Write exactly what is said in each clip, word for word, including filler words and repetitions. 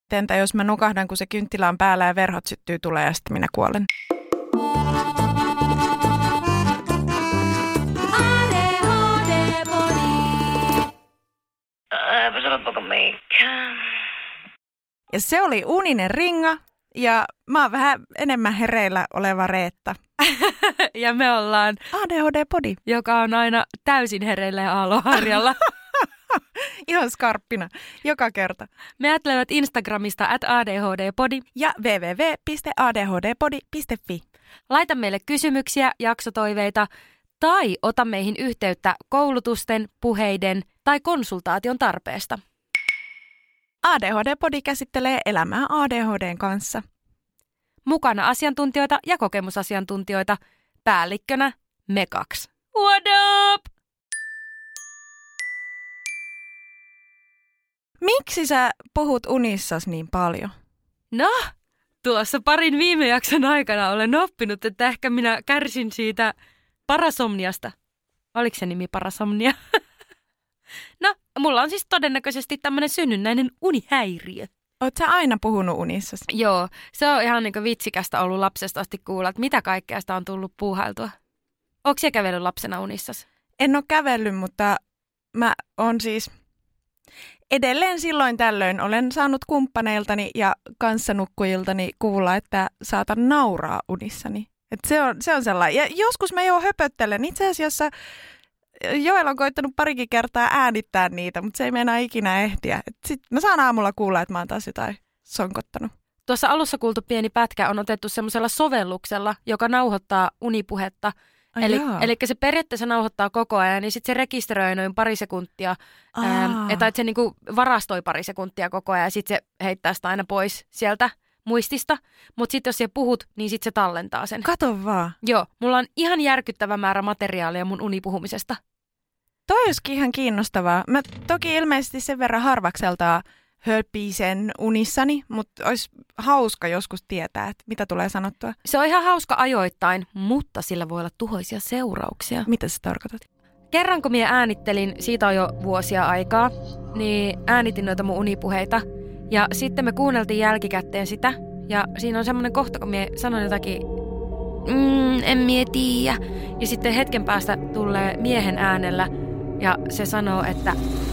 Entä jos mä nukahdan, kun se kynttilä on päällä ja verhot syttyy tulee ja sitten minä kuolen? Ja se oli Uninen Ringa ja mä oon vähän enemmän hereillä oleva Reetta. Ja me ollaan A D H D-podi, joka on aina täysin hereillä ja aaloharjalla. Ihan skarppina, joka kerta. Me ajattelevat Instagramista at A D H D-podi ja double-u double-u double-u piste a d h d podi piste f i. Laita meille kysymyksiä, jaksotoiveita tai ota meihin yhteyttä koulutusten, puheiden tai konsultaation tarpeesta. A D H D-podi käsittelee elämää A D H D:n kanssa. Mukana asiantuntijoita ja kokemusasiantuntijoita. Päällikkönä me kaksi. What up? Miksi sä puhut unissas niin paljon? No, tuossa parin viime jakson aikana olen oppinut, että ehkä minä kärsin siitä parasomniasta. Oliko se nimi parasomnia? No, mulla on siis todennäköisesti tämmöinen synnynnäinen unihäiriö. Oot sä aina puhunut unissas? Joo, se on ihan niin kuin vitsikästä ollut lapsesta asti kuulla, että mitä kaikkea sitä on tullut puuhailtua. Ootko sä kävellyt lapsena unissas? En ole kävellyt, mutta mä oon siis edelleen silloin tällöin olen saanut kumppaneiltani ja kanssanukkujiltani kuulla, että saatan nauraa unissani. Et se on, se on sellainen. Ja joskus mä jo höpöttelen. Itse asiassa Joel on koittanut parikin kertaa äänittää niitä, mutta se ei meinaa ikinä ehtiä. Sitten mä saan aamulla kuulla, että mä oon taas jotain sonkottanut. Tuossa alussa kuultu pieni pätkä on otettu semmoisella sovelluksella, joka nauhoittaa unipuhetta. Ai eli, jaa. eli se periaatteessa nauhoittaa koko ajan, niin sitten se rekisteröi noin pari sekuntia, ää, että se niinku varastoi pari sekuntia koko ajan ja sitten se heittää sitä aina pois sieltä muistista. Mutta sitten jos sä puhut, niin sitten se tallentaa sen. Kato vaan. Joo, mulla on ihan järkyttävä määrä materiaalia mun unipuhumisesta. Toi olisikin ihan kiinnostavaa. Mä toki ilmeisesti sen verran harvakseltaan hölpisen unissani, mutta olisi hauska joskus tietää, että mitä tulee sanottua. Se on ihan hauska ajoittain, mutta sillä voi olla tuhoisia seurauksia. Mitä sä tarkoitat? Kerran kun minä äänittelin, siitä on jo vuosia aikaa, niin äänitin noita mun unipuheita. Ja sitten me kuunneltiin jälkikäteen sitä. Ja siinä on semmoinen kohta, kun minä sanon jotakin, mm, en mie tiiä. Ja sitten hetken päästä tulee miehen äänellä ja se sanoo, että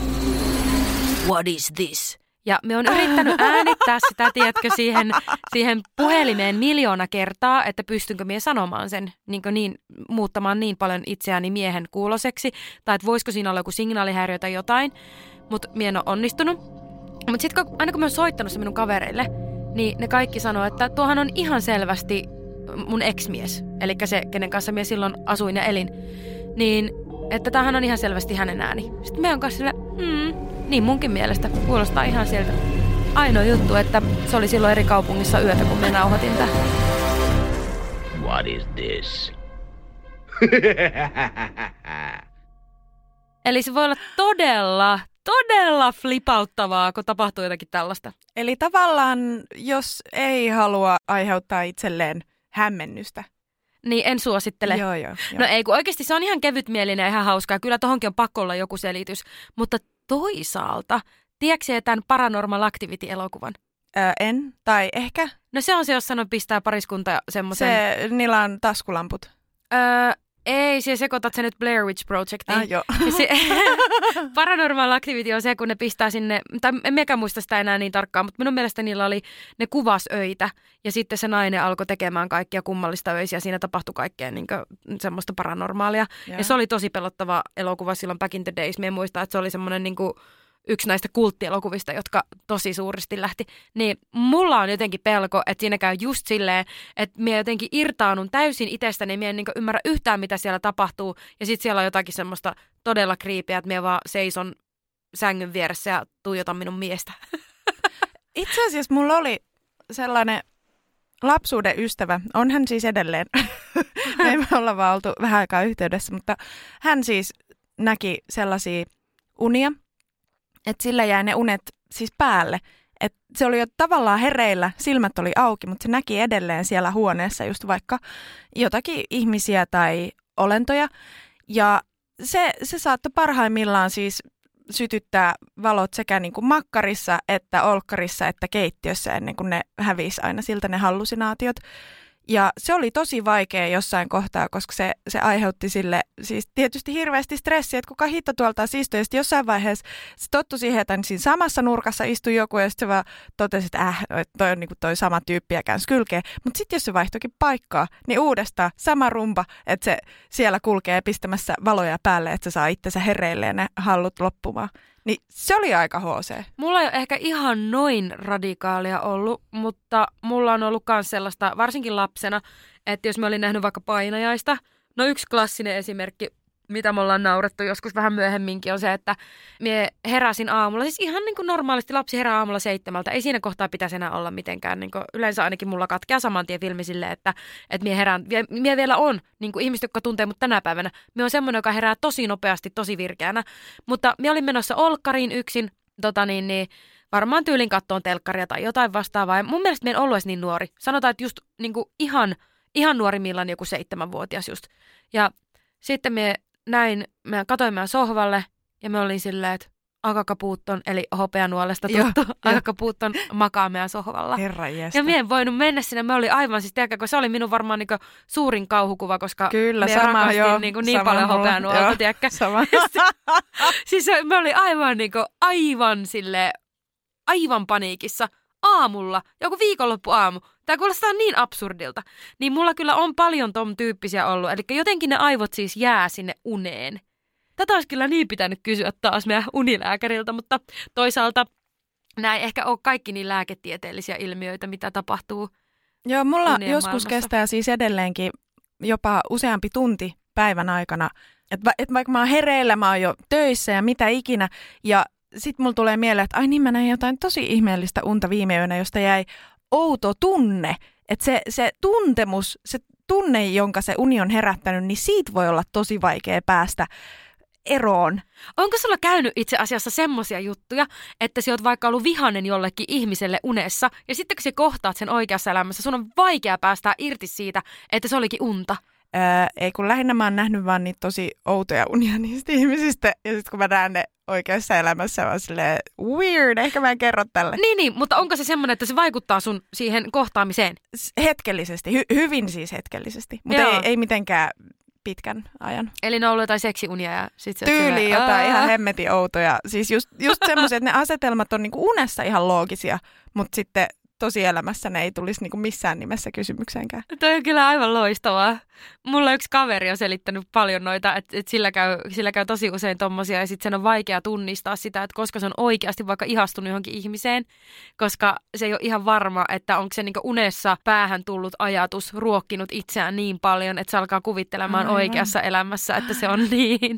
what is this? Ja me on yrittänyt äänittää sitä, tiedätkö, siihen, siihen puhelimeen miljoona kertaa, että pystynkö minä sanomaan sen, niin, niin muuttamaan niin paljon itseäni miehen kuuloseksi. Tai että voisiko siinä olla joku signaalihäiriö tai jotain, mutta minä en ole onnistunut. Mutta sitten aina kun mä oon soittanut se minun kavereille, niin ne kaikki sanoo, että tuohan on ihan selvästi mun ex-mies. Eli se, kenen kanssa minä silloin asuin ja elin. Niin, että tämähän on ihan selvästi hänen ääni. Sitten me on kanssa sille, hmm, niin munkin mielestä kuulostaa ihan sieltä. Ainoa juttu, että se oli silloin eri kaupungissa yötä, kun me nauhoitin tämän. What is this? Eli se voi olla todella, todella flipauttavaa, kun tapahtuu jotakin tällaista. Eli tavallaan, jos ei halua aiheuttaa itselleen hämmennystä. Niin en suosittele. Joo, joo, joo. No ei, kun oikeasti se on ihan kevytmielinen ja ihan hauskaa. Kyllä tohonkin on pakko olla joku selitys. Mutta toisaalta, tiedätkö sä tämän Paranormal Activity-elokuvan? Öö, en, tai ehkä. No se on se, jos sanon pistää pariskunta semmoisen. Se, niillä on taskulamput. Öö, ei, se sekoitat se nyt Blair Witch Projectiin. Ah, joo. Se, Paranormal Activity on se, kun ne pistää sinne, tai en mekään muista sitä enää niin tarkkaan, mutta minun mielestä niillä oli, ne kuvas öitä, ja sitten se nainen alkoi tekemään kaikkia kummallista öisiä, siinä tapahtui kaikkea niin kuin, semmoista paranormaalia. Ja. ja se oli tosi pelottava elokuva silloin back in the days. Minä muistan, että se oli semmoinen niin kuin yksi näistä kulttielokuvista, jotka tosi suuresti lähti. Niin mulla on jotenkin pelko, että siinä käy just silleen, että minä jotenkin irtaanun täysin itsestäni, minä en niin kuin ymmärrä yhtään, mitä siellä tapahtuu. Ja sitten siellä on jotakin semmoista todella kriipiä, että minä vaan seison sängyn vieressä ja tuijotan minun miestä. Itse asiassa mulla oli sellainen lapsuuden ystävä, on hän siis edelleen. Me emme olla vaan oltu vähän aikaa yhteydessä, mutta hän siis näki sellaisia unia, että sillä jäi ne unet siis päälle. Et se oli jo tavallaan hereillä, silmät oli auki, mutta se näki edelleen siellä huoneessa just vaikka jotakin ihmisiä tai olentoja. Ja se, se saattoi parhaimmillaan siis sytyttää valot sekä niin kuin makkarissa että olkkarissa että keittiössä ennen kuin ne hävisi aina siltä ne hallusinaatiot. Ja se oli tosi vaikea jossain kohtaa, koska se, se aiheutti sille siis tietysti hirveästi stressiä, että kuka hitto tuolta istuu. Ja sitten jossain vaiheessa se tottui siihen, että siinä samassa nurkassa istui joku ja sitten se vaan totesi, että äh, toi on niinku toi sama tyyppi ja käänsi kylkeen. Mutta sitten jos se vaihtoikin paikkaa, niin uudestaan sama rumpa, että se siellä kulkee pistämässä valoja päälle, että se saa itsensä hereille ja ne hallut loppumaan. Niin se oli aika H C. Mulla ei ole ehkä ihan noin radikaalia ollut, mutta mulla on ollut myös sellaista, varsinkin lapsena, että jos mä olin nähnyt vaikka painajaista, no yksi klassinen esimerkki, mitä me ollaan naurettu joskus vähän myöhemminkin, on se, että mie heräsin aamulla, siis ihan niin kuin normaalisti lapsi herää aamulla seitsemältä, ei siinä kohtaa pitäisi enää olla mitenkään, niin kuin yleensä ainakin mulla katkeaa saman tien filmi silleen, että, että mie herään, mie vielä on, niin kuin ihmiset, jotka tuntee mut tänä päivänä, mie on semmoinen, joka herää tosi nopeasti, tosi virkeänä, mutta mie olin menossa olkkariin yksin, tota niin, niin varmaan tyylin kattoon telkkaria tai jotain vastaavaa, ja mun mielestä mie en ollut edes niin nuori, sanotaan, että just niin kuin ihan, ihan nuorimmillaan joku seitsemänvuotias just, ja sitten mie näin, mä katoin meidän sohvalle ja me olin silleen, että Akakapuutton, eli hopeanuolesta tuttu, Akakapuutton makaa meidän sohvalla. Herra jästä. Ja mä en voinut mennä sinne, me oli aivan siis, tiedätkö, kun se oli minun varmaan niin suurin kauhukuva, koska Kyllä, me sama, rakastin joo, niin, niin sama paljon mulla, hopeanuolta, tiedätkö. Sama. Siis me oli aivan, niin kuin, aivan silleen, aivan paniikissa. Aamulla, joku viikonloppuaamu. Tämä kuulostaa niin absurdilta. Niin mulla kyllä on paljon ton tyyppisiä ollut. Eli jotenkin ne aivot siis jää sinne uneen. Tätä olisi kyllä niin pitänyt kysyä taas meidän unilääkäriltä, mutta toisaalta nämä ei ehkä ole kaikki niin lääketieteellisiä ilmiöitä, mitä tapahtuu. Joo, mulla unien joskus maailmassa. kestää siis edelleenkin jopa useampi tunti päivän aikana. Että va- et vaikka mä oon hereillä, mä oon jo töissä ja mitä ikinä. Ja sitten mulla tulee mieleen, että ai niin mä näin jotain tosi ihmeellistä unta viime yönä, josta jäi outo tunne. Että se, se tuntemus, se tunne, jonka se uni on herättänyt, niin siitä voi olla tosi vaikea päästä eroon. Onko sulla käynyt itse asiassa semmoisia juttuja, että sä oot vaikka ollut vihainen jollekin ihmiselle unessa, ja sitten kun sä kohtaat sen oikeassa elämässä, sun on vaikea päästää irti siitä, että se olikin unta? Öö, ei kun lähinnä mä oon nähnyt vaan niitä tosi outoja unia niistä ihmisistä, ja sitten kun mä näen ne oikeassa elämässä, mä oon silleen weird, ehkä mä en kerro tälle. Niin, niin, mutta onko se semmoinen, että se vaikuttaa sun siihen kohtaamiseen? Hetkellisesti, hy- hyvin siis hetkellisesti, mutta ei, ei mitenkään pitkän ajan. Eli ne on ollut jotain seksiunia ja sit se Tyyli jotain ihan hemmetin outoja. Siis just, just semmoisia, että ne asetelmat on niinku unessa ihan loogisia, mutta sitten tosielämässä ne ei tulisi niinku missään nimessä kysymykseenkään. Toi on kyllä aivan loistavaa. Mulla yksi kaveri on selittänyt paljon noita, että et sillä, käy, sillä käy tosi usein tommosia ja sitten sen on vaikea tunnistaa sitä, että koska se on oikeasti vaikka ihastunut johonkin ihmiseen, koska se ei ole ihan varma, että onko se niinku unessa päähän tullut ajatus ruokkinut itseään niin paljon, että se alkaa kuvittelemaan aivan oikeassa elämässä, että se on niin.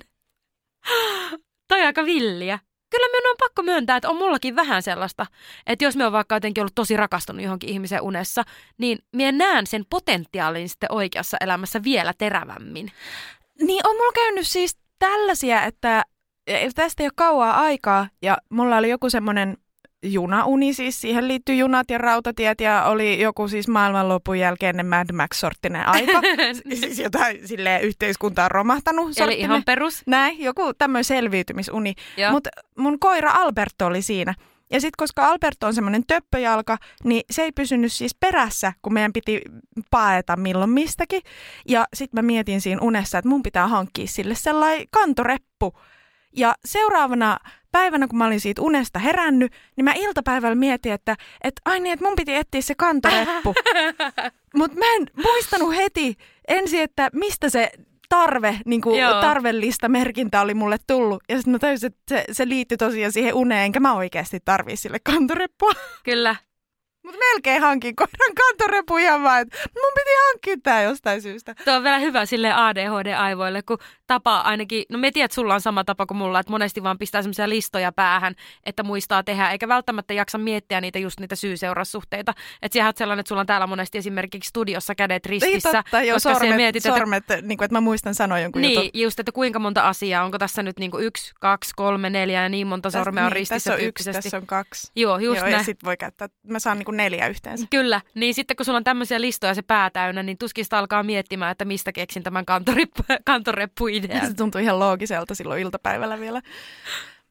Toi on aika villiä. Kyllä minun on pakko myöntää, että on mullakin vähän sellaista, että jos me on vaikka jotenkin ollut tosi rakastunut johonkin ihmisen unessa, niin minä näen sen potentiaalin sitten oikeassa elämässä vielä terävämmin. Niin on mulla käynyt siis tällaisia, että tästä ei ole kauaa aikaa ja mulla oli joku semmoinen junauni, siis siihen liittyy junat ja rautatiet ja oli joku siis maailmanlopun jälkeinen Mad Max-sorttinen aika. Siis jotain silleen yhteiskunta on romahtanut sorttinen. Eli ihan perus. Näin, joku tämmöinen selviytymisuni. Mutta mun koira Alberto oli siinä. Ja sitten koska Alberto on semmoinen töppöjalka, niin se ei pysynyt siis perässä, kun meidän piti paeta milloin mistäkin. Ja sitten mä mietin siinä unessa, että mun pitää hankkia sille sellainen kantoreppu. Ja seuraavana päivänä, kun mä olin siitä unesta herännyt, niin mä iltapäivällä mietin, että et, ai niin, että mun piti etsiä se kantoreppu. Mutta mä en muistanut heti ensin, että mistä se tarve, niin kuin tarvellista merkintä oli mulle tullut. Ja sitten mä täysin, että se, se liittyi tosiaan siihen uneen, enkä mä oikeasti tarvii sille kantoreppua. Kyllä. Mutta melkein hankin koiran kantorepu ihan vaan, että mun piti hankkia tää jostain syystä. Tuo on vielä hyvä sille A D H D-aivoille, kun tapa ainakin, no me tiedät, että sulla on sama tapa kuin mulla, että monesti vaan pistää semmoisia listoja päähän, että muistaa tehdä, eikä välttämättä jaksa miettiä niitä just niitä syy-seuraussuhteita. Että sä oot sellainen, että sulla on täällä monesti esimerkiksi studiossa kädet ristissä. Ei totta, joo, koska sormet, mietit, sormet että, niin kuin, että mä muistan sanoa jonkun niin, jutun. Niin, just, että kuinka monta asiaa, onko tässä nyt niin kuin yksi, kaksi, kolme, neljä ja niin monta sormea Täs, on niin, ristissä tässä on tyyppisesti. yksi, tässä on kaksi. Joo, just joo, näin. Ja sit voi käyttää, mä saan niin kuin neljä yhteensä. Kyllä, niin sitten kun sulla on tämmöisiä listoja se pää täynnä, niin tuskin sitä alkaa miettimään, että mistä keksin tämän kantoreppu-idean. Se tuntuu ihan loogiselta silloin iltapäivällä vielä.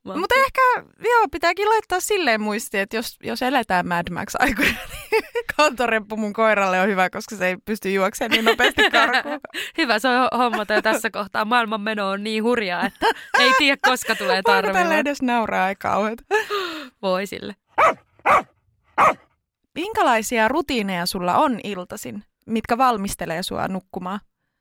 Mutta ehkä, joo, pitääkin laittaa silleen muistiin, että jos, jos eletään Mad Max-aikoina, niin kantoreppu mun koiralle on hyvä, koska se ei pysty juoksemaan niin nopeasti karkuun. Hyvä, se on hommata jo tässä kohtaa. Maailman meno on niin hurjaa, että ei tiedä, koska tulee tarvimaan. Voiko tälle edes nauraa aika kauheeta? Voi sille. Minkälaisia rutiineja sulla on iltaisin, mitkä valmistelee sua nukkumaan?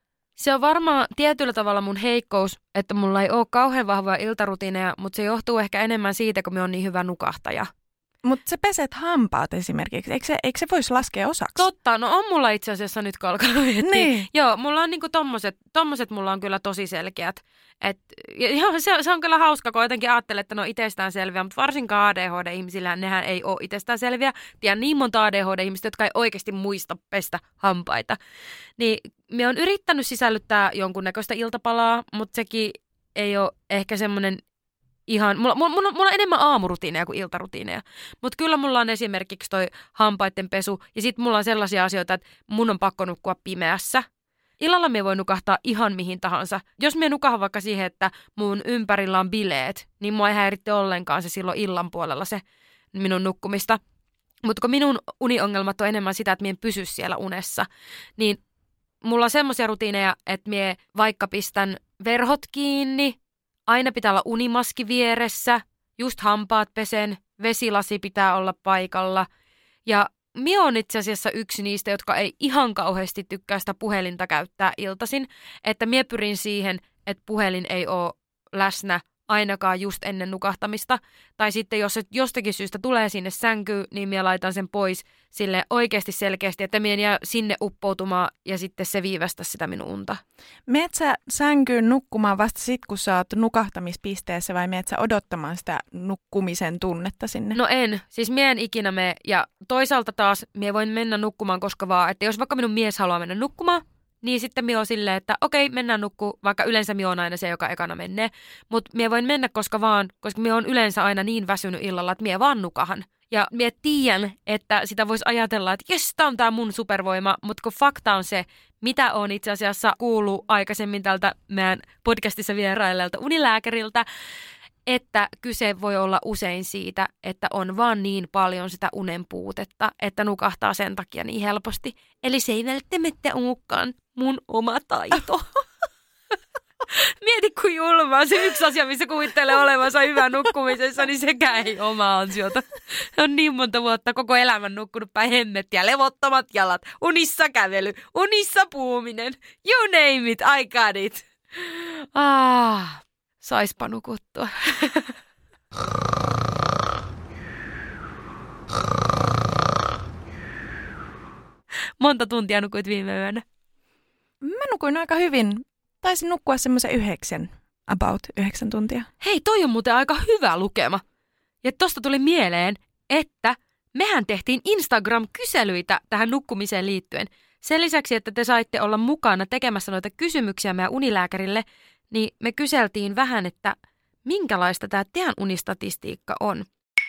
Se on varmaan tietyllä tavalla mun heikkous, että mulla ei ole kauhean vahvoja iltarutiineja, mutta se johtuu ehkä enemmän siitä, kun mä oon niin hyvä nukahtaja. Mutta sä peset hampaat esimerkiksi, eikö se, eikö se voisi laskea osaksi? Totta, no on mulla itse asiassa nyt, kun alkaa miettiä. Niin. Joo, mulla on niinku tommoset, tommoset mulla on kyllä tosi selkeät. Et, joo, se, se on kyllä hauska, kun jotenkin ajattelee, että ne on itsestään selviä, mutta varsinkaan A D H D-ihmisillä nehän ei ole itsestään selviä. Tiedän niin monta A D H D-ihmistä, jotka ei oikeasti muista pestä hampaita. Niin mä oon yrittänyt sisällyttää jonkunnäköistä iltapalaa, mutta sekin ei ole ehkä semmoinen ihan, mulla, mulla, mulla, mulla on enemmän aamurutiineja kuin iltarutiineja, mutta kyllä mulla on esimerkiksi toi hampaiden pesu ja sitten mulla on sellaisia asioita, että mun on pakko nukkua pimeässä. Illalla me voi nukahtaa ihan mihin tahansa. Jos me nukahan vaikka siihen, että mun ympärillä on bileet, niin mua ei häiritte ollenkaan se silloin illan puolella se minun nukkumista. Mutta kun minun uniongelmat on enemmän sitä, että mie en pysy siellä unessa, niin mulla on semmoisia rutiineja, että mie vaikka pistän verhot kiinni, aina pitää olla unimaski vieressä, just hampaat pesen, vesilasi pitää olla paikalla. Ja minä olen itse asiassa yksi niistä, jotka ei ihan kauheasti tykkää sitä puhelinta käyttää iltaisin. Että minä pyrin siihen, että puhelin ei ole läsnä ainakaan just ennen nukahtamista. Tai sitten jos se jostakin syystä tulee sinne sänkyyn, niin minä laitan sen pois sille oikeasti selkeästi, että minä en jää sinne uppoutumaan ja sitten se viivästä sitä minun unta. Meet sä sänkyyn nukkumaan vasta sit, kun sä oot nukahtamispisteessä vai meet sä odottamaan sitä nukkumisen tunnetta sinne? No en. Siis minä en ikinä mene. Ja toisaalta taas minä voin mennä nukkumaan koska vaan. Että jos vaikka minun mies haluaa mennä nukkumaan, niin sitten minä oon silleen, että okei, mennään nukkuu, vaikka yleensä minä oon aina se, joka ekana menee. Mutta minä voin mennä koska vaan, koska minä oon yleensä aina niin väsynyt illalla, että minä vaan nukahan. Ja minä tiedän, että sitä voisi ajatella, että jes, tää on tää mun supervoima, mutta kun fakta on se, mitä on itse asiassa kuullut aikaisemmin tältä meidän podcastissa vierailleelta unilääkäriltä, että kyse voi olla usein siitä, että on vaan niin paljon sitä unen puutetta, että nukahtaa sen takia niin helposti. Eli se ei välttämättä olekaan mun oma taito. Mieti, kun julmaa se yksi asia, missä kuvittelee olevansa hyvä nukkumisessa, niin sekään ei oma ansiota. On niin monta vuotta koko elämän nukkunut päin hemmettiä, levottomat jalat, unissa kävely, unissa puuminen. You name it, I got it. Ah, saispa nukuttua. Monta tuntia nukuit viime yönä? Mä nukuin aika hyvin. Taisin nukkua semmoisen yhdeksän, about yhdeksän tuntia. Hei, toi on muuten aika hyvä lukema. Ja tosta tuli mieleen, että mehän tehtiin Instagram-kyselyitä tähän nukkumiseen liittyen. Sen lisäksi, että te saitte olla mukana tekemässä noita kysymyksiä meidän unilääkärille, niin me kyseltiin vähän, että minkälaista tämä teidän unistatistiikka on.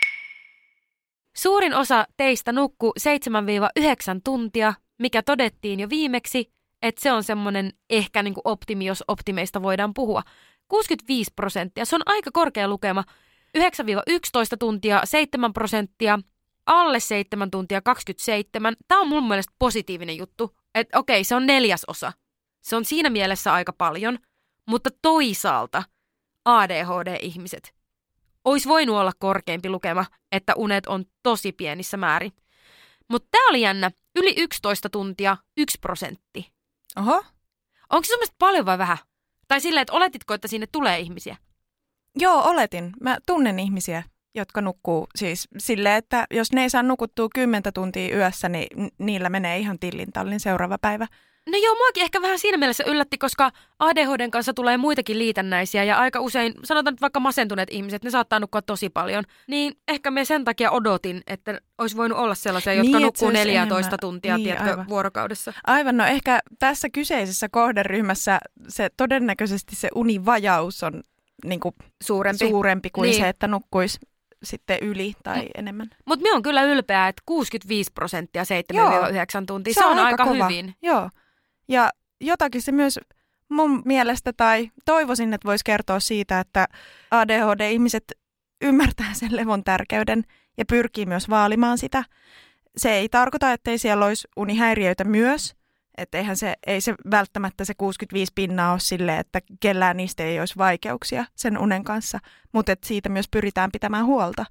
Suurin osa teistä nukkuu seitsemän yhdeksän tuntia, mikä todettiin jo viimeksi, että se on semmoinen ehkä niin kuin optimi, jos optimeista voidaan puhua. kuusikymmentäviisi prosenttia, se on aika korkea lukema. yhdeksän yksitoista tuntia, seitsemän prosenttia, alle seitsemän tuntia, kaksikymmentäseitsemän. Tämä on mun mielestä positiivinen juttu, että okei, se on neljäsosa. Se on siinä mielessä aika paljon, mutta toisaalta A D H D-ihmiset olisi voinut olla korkeampi lukema, että unet on tosi pienissä määrin. Mutta tämä oli jännä, yli yksitoista tuntia, yksi prosentti. Oho. Onko se sun mielestä paljon vai vähän? Tai silleen, että oletitko, että sinne tulee ihmisiä? Joo, oletin. Mä tunnen ihmisiä, jotka nukkuu siis silleen, että jos ne ei saa nukuttua kymmentä tuntia yössä, niin niillä menee ihan tillintallin seuraava päivä. No joo, muakin ehkä vähän siinä mielessä yllätti, koska A D H D:n kanssa tulee muitakin liitännäisiä ja aika usein, sanotaan nyt vaikka masentuneet ihmiset, ne saattaa nukkua tosi paljon. Niin ehkä me sen takia odotin, että olisi voinut olla sellaisia, jotka niin, nukkuu neljätoista enemmän tuntia niin, tiedätkö, aivan. vuorokaudessa. Aivan, no ehkä tässä kyseisessä kohderyhmässä se todennäköisesti se univajaus on niin kuin suurempi. suurempi kuin niin. se, että nukkuisi sitten yli tai M- enemmän. Mutta minä on kyllä ylpeä, että kuusikymmentäviisi prosenttia seitsemän yhdeksän tuntia, se, se on, on aika, aika hyvin. Joo, ja jotakin se myös mun mielestä tai toivoisin, että voisi kertoa siitä, että A D H D-ihmiset ymmärtää sen levon tärkeyden ja pyrkii myös vaalimaan sitä. Se ei tarkoita, ettei siellä olisi unihäiriöitä myös. Että eihän se, ei se välttämättä se kuusikymmentäviisi pinnaa ole silleen, että kellään niistä ei olisi vaikeuksia sen unen kanssa. Mutta siitä myös pyritään pitämään huolta.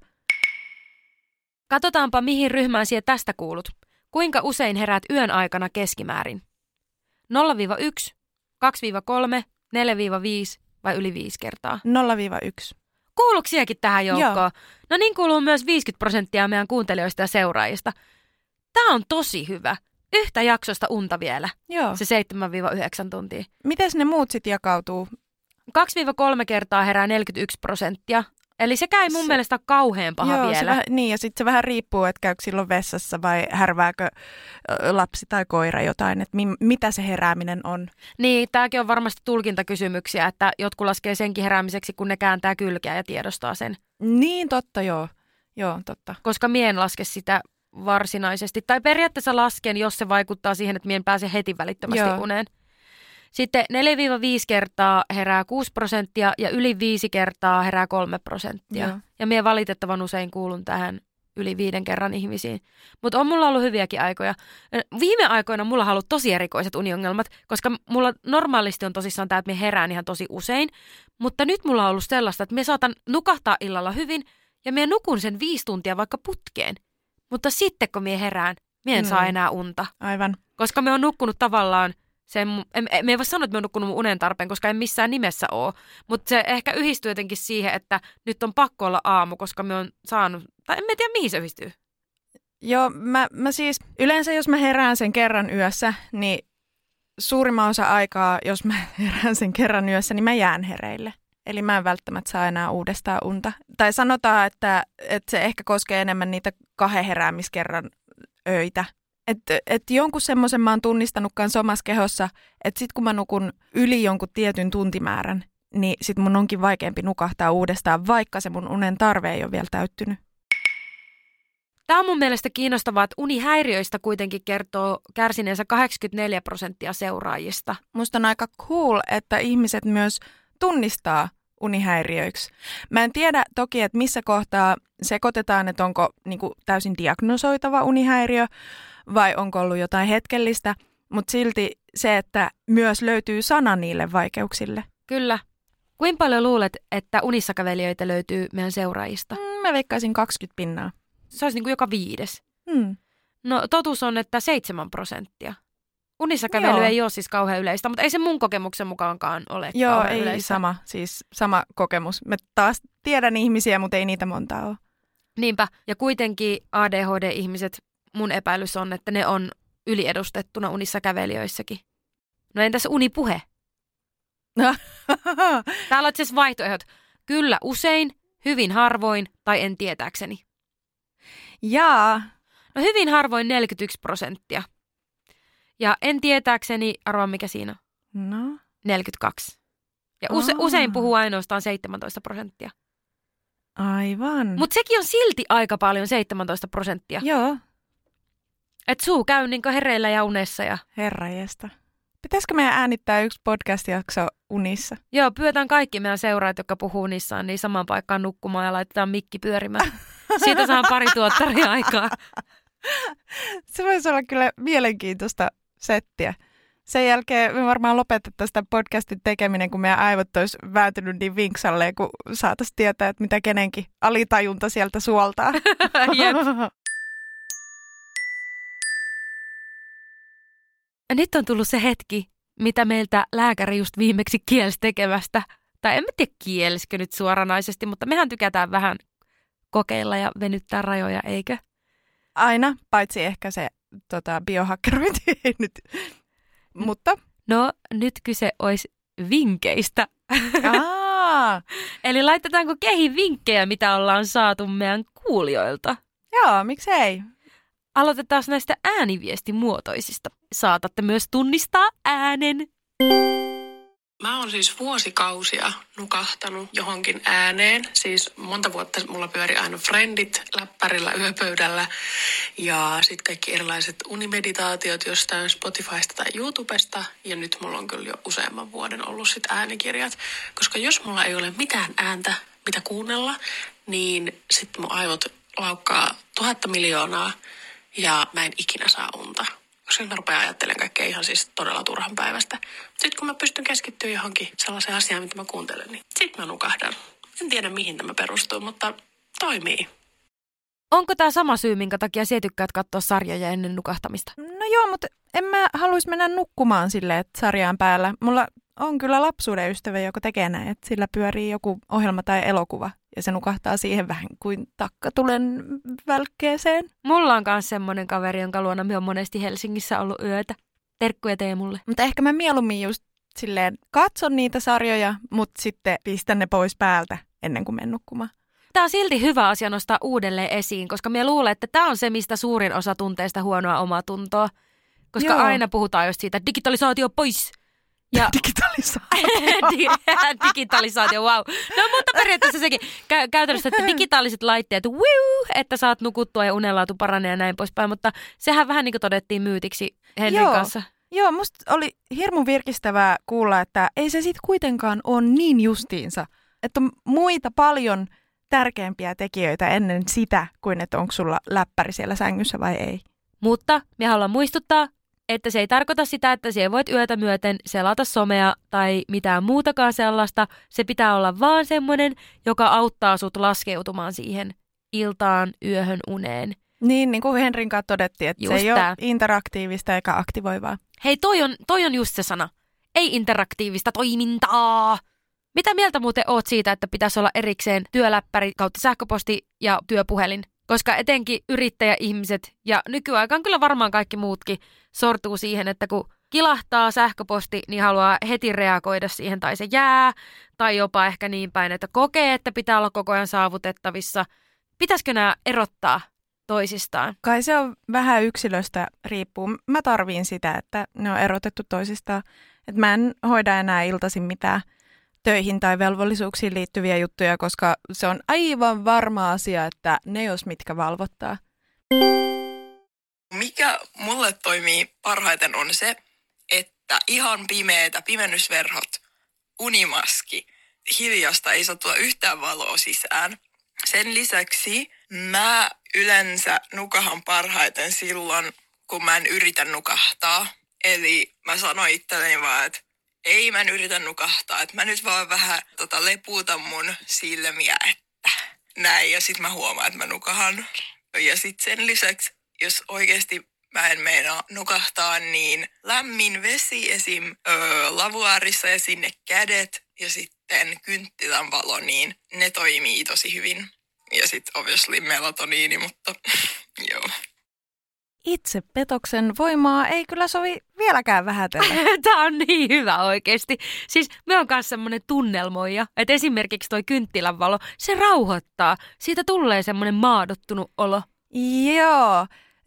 Katsotaanpa, mihin ryhmään sinä tästä kuulut. Kuinka usein heräät yön aikana keskimäärin? nolla yksi, kaksi kolme, neljä viisi vai yli viisi kertaa? nolla yksi. Kuuluuko sinäkin tähän joukkoon? Joo. No niin kuuluu myös viisikymmentä prosenttia meidän kuuntelijoista ja seuraajista. Tämä on tosi hyvä. Yhtä jaksosta unta vielä. Joo. Se seitsemän yhdeksän tuntia. Mites ne muut sitten jakautuu? kaksi kolme kertaa herää neljäkymmentäyksi prosenttia. Eli sekään ei mun se, mielestä ole kauhean paha joo, vielä. Se vähän, niin, ja sitten se vähän riippuu, että käykö silloin vessassa vai härvääkö lapsi tai koira jotain, että mi, mitä se herääminen on. Niin, tämäkin on varmasti tulkintakysymyksiä, että jotkut laskee senkin heräämiseksi, kun ne kääntää kylkeä ja tiedostaa sen. Niin, totta, joo. Joo, totta. Koska mie en laske sitä varsinaisesti. Tai periaatteessa lasken, jos se vaikuttaa siihen, että mie en pääse heti välittömästi joo. uneen. Sitten neljä viisi kertaa herää kuusi prosenttia ja yli viisi kertaa herää kolme prosenttia. Joo. Ja mie valitettavan usein kuulun tähän yli viiden kerran ihmisiin. Mutta on mulla ollut hyviäkin aikoja. Viime aikoina mulla on ollut tosi erikoiset uniongelmat, koska mulla normaalisti on tosissaan tämä, että mie herään ihan tosi usein. Mutta nyt mulla on ollut sellaista, että mie saatan nukahtaa illalla hyvin ja mie nukun sen viisi tuntia vaikka putkeen. Mutta sitten kun mie herään, mie en mm. saa enää unta. Aivan. Koska me on nukkunut tavallaan sen, en, en, me ei voi sanoa, että me on nukkunut mun unen tarpeen, koska en missään nimessä ole. Mutta se ehkä yhdistyy jotenkin siihen, että nyt on pakko olla aamu, koska me on saanut, tai en tiedä mihin se yhdistyy. Joo, mä, mä siis, yleensä jos mä herään sen kerran yössä, niin suurimman osa aikaa, jos mä herään sen kerran yössä, niin mä jään hereille. Eli mä en välttämättä saa enää uudestaan unta. Tai sanotaan, että, että se ehkä koskee enemmän niitä kahden heräämiskerran öitä. Että et jonkun semmoisen mä oon tunnistanut kans omassa kehossa, että sit kun mä nukun yli jonkun tietyn tuntimäärän, niin sit mun onkin vaikeampi nukahtaa uudestaan, vaikka se mun unen tarve ei ole vielä täyttynyt. Tämä on mun mielestä kiinnostavaa, että unihäiriöistä kuitenkin kertoo kärsineensä kahdeksankymmentäneljä prosenttia seuraajista. Musta on aika cool, että ihmiset myös tunnistaa unihäiriöiksi. Mä en tiedä toki, että missä kohtaa sekoitetaan, että onko niin kuin täysin diagnosoitava unihäiriö vai onko ollut jotain hetkellistä, mutta silti se, että myös löytyy sana niille vaikeuksille. Kyllä. Kuinka paljon luulet, että unissakävelijöitä löytyy meidän seuraajista? Mm, mä veikkaisin kaksikymmentä pinnaa. Se olisi niin kuin joka viides. Hmm. No totuus on, että seitsemän prosenttia. Unissakävely Joo. ei ole siis kauhean yleistä, mutta ei se mun kokemuksen mukaankaan ole Joo, kauhean ei yleistä. sama, siis sama kokemus. Mä taas tiedän ihmisiä, mutta ei niitä montaa ole. Niinpä, ja kuitenkin A D H D-ihmiset, mun epäilys on, että ne on yliedustettuna unissakävelijöissäkin. No entäs unipuhe? Täällä on siis vaihtoehdot. Kyllä usein, hyvin harvoin tai en tietääkseni. Jaa. No hyvin harvoin neljäkymmentäyksi prosenttia. Ja en tietääkseni, arvaa mikä siinä on? No? neljäkymmentäkaksi. Ja use, usein puhuu ainoastaan seitsemäntoista prosenttia. Aivan. Mutta sekin on silti aika paljon, seitsemäntoista prosenttia. Joo. Et suu käy niinkö hereillä ja unessa. Ja... Herranjesta. Pitäisikö meidän äänittää yksi podcast-jakso unissa? Joo, pyydetään kaikki meidän seuraajat, jotka puhuu unissaan, niin samaan paikkaan nukkumaan ja laitetaan mikki pyörimään. Siitä saa pari tuottaria aikaa. Se voisi olla kyllä mielenkiintoista settiä. Sen jälkeen me varmaan lopetettaisiin sitä podcastin tekeminen, kun meidän aivot olisi vääntynyt niin vinksalleen, kun saataisiin tietää, että mitä kenenkin alitajunta sieltä suoltaa. Jep. Nyt on tullut se hetki, mitä meiltä lääkäri just viimeksi kielsi tekemästä. Tai en mä tiedä kielisikö nyt suoranaisesti, mutta mehän tykätään vähän kokeilla ja venyttää rajoja, eikö? Aina, paitsi ehkä se tota, biohakkerointi ei nyt. Mutta? No, nyt kyse olisi vinkkeistä. Aa. Eli laitetaanko kehin vinkkejä, mitä ollaan saatu meidän kuulijoilta? Joo, miksei? Aloitetaan näistä ääniviestimuotoisista. Saatatte myös tunnistaa äänen. Mä oon siis vuosikausia nukahtanut johonkin ääneen. Siis monta vuotta mulla pyöri aina Friendit läppärillä yöpöydällä. Ja sitten kaikki erilaiset unimeditaatiot jostain Spotifysta tai YouTubesta. Ja nyt mulla on kyllä jo useamman vuoden ollut sit äänikirjat. Koska jos mulla ei ole mitään ääntä, mitä kuunnella, niin sitten mun aivot laukkaa tuhatta miljoonaa ja mä en ikinä saa unta. Koska mä rupean ajattelemaan kaikkea ihan siis todella turhan päivästä. Sitten kun mä pystyn keskittyä johonkin sellaiseen asiaan, mitä mä kuuntelen, niin sitten mä nukahdan. En tiedä mihin tämä perustuu, mutta toimii. Onko tämä sama syy, minkä takia sinä tykkäät katsoa sarjoja ennen nukahtamista? No joo, mutta en mä haluaisi mennä nukkumaan silleen, että sarjaan päällä. Mulla on kyllä lapsuuden ystävä, joka tekee näin, että sillä pyörii joku ohjelma tai elokuva. Ja se nukahtaa siihen vähän kuin takkatulen välkkeeseen. Mulla on myös semmoinen kaveri, jonka luona me on monesti Helsingissä ollut yötä. Terkkuja Teemulle. Mutta ehkä mä mieluummin just silleen katson niitä sarjoja, mutta sitten pistän ne pois päältä ennen kuin menen nukkumaan. Tämä on silti hyvä asia nostaa uudelleen esiin, koska me luulen, että tämä on se, mistä suurin osa tunteista huonoa omaa tuntoa. Koska Joo. aina puhutaan just siitä, digitalisaatio pois. Ja digitalisaatio. digitalisaatio, wow. No mutta periaatteessa sekin kä- käytännössä, että digitaaliset laitteet, wiu, että saat nukuttua ja unenlaatu paranee ja näin poispäin. Mutta sehän vähän niin kuin todettiin myytiksi Henrin Joo. kanssa. Joo, musta oli hirmu virkistävää kuulla, että ei se sit kuitenkaan ole niin justiinsa. Että on muita paljon tärkeämpiä tekijöitä ennen sitä, kuin että onko sulla läppäri siellä sängyssä vai ei. Mutta me haluan muistuttaa, että se ei tarkoita sitä, että siellä voit yötä myöten selata somea tai mitään muutakaan sellaista. Se pitää olla vaan semmoinen, joka auttaa sut laskeutumaan siihen iltaan, yöhön, uneen. Niin, niin kuin Henrin kanssa todettiin, että just se ei tää. ole interaktiivista eikä aktivoivaa. Hei, toi on, toi on just se sana. Ei interaktiivista toimintaa. Mitä mieltä muuten oot siitä, että pitäisi olla erikseen työläppäri kautta sähköposti ja työpuhelin? Koska etenkin yrittäjäihmiset ja nykyaikaan kyllä varmaan kaikki muutkin sortuu siihen, että kun kilahtaa sähköposti, niin haluaa heti reagoida siihen tai se jää. Tai jopa ehkä niin päin, että kokee, että pitää olla koko ajan saavutettavissa. Pitäisikö nämä erottaa toisistaan? Kai se on vähän yksilöstä riippuu. Mä tarviin sitä, että ne on erotettu toisistaan. Että mä en hoida enää iltaisin mitään töihin tai velvollisuuksiin liittyviä juttuja, koska se on aivan varma asia, että ne jos mitkä valvottaa. Mikä mulle toimii parhaiten on se, että ihan pimeätä, pimennysverhot, unimaski, hiljasta ei saa tulla yhtään valoa sisään. Sen lisäksi mä yleensä nukahan parhaiten silloin, kun mä en yritä nukahtaa. Eli mä sanoin itselleni vaan, että ei mä en yritä nukahtaa, että mä nyt vaan vähän tota, lepuutan mun silmiä, että näin. Ja sit mä huomaan, että mä nukahan. Ja sit sen lisäksi, jos oikeesti mä en meinaa nukahtaa, niin lämmin vesi esim. Öö, lavuaarissa ja sinne kädet ja sitten kynttilän valo, niin ne toimii tosi hyvin. Ja sit obviously melatoniini, mutta joo. Itse petoksen voimaa ei kyllä sovi vieläkään vähätellä. Tämä on niin hyvä oikeasti. Siis me on myös semmoinen tunnelmoija, että esimerkiksi toi kynttilän valo, se rauhoittaa. Siitä tulee semmoinen maadottunut olo. Joo.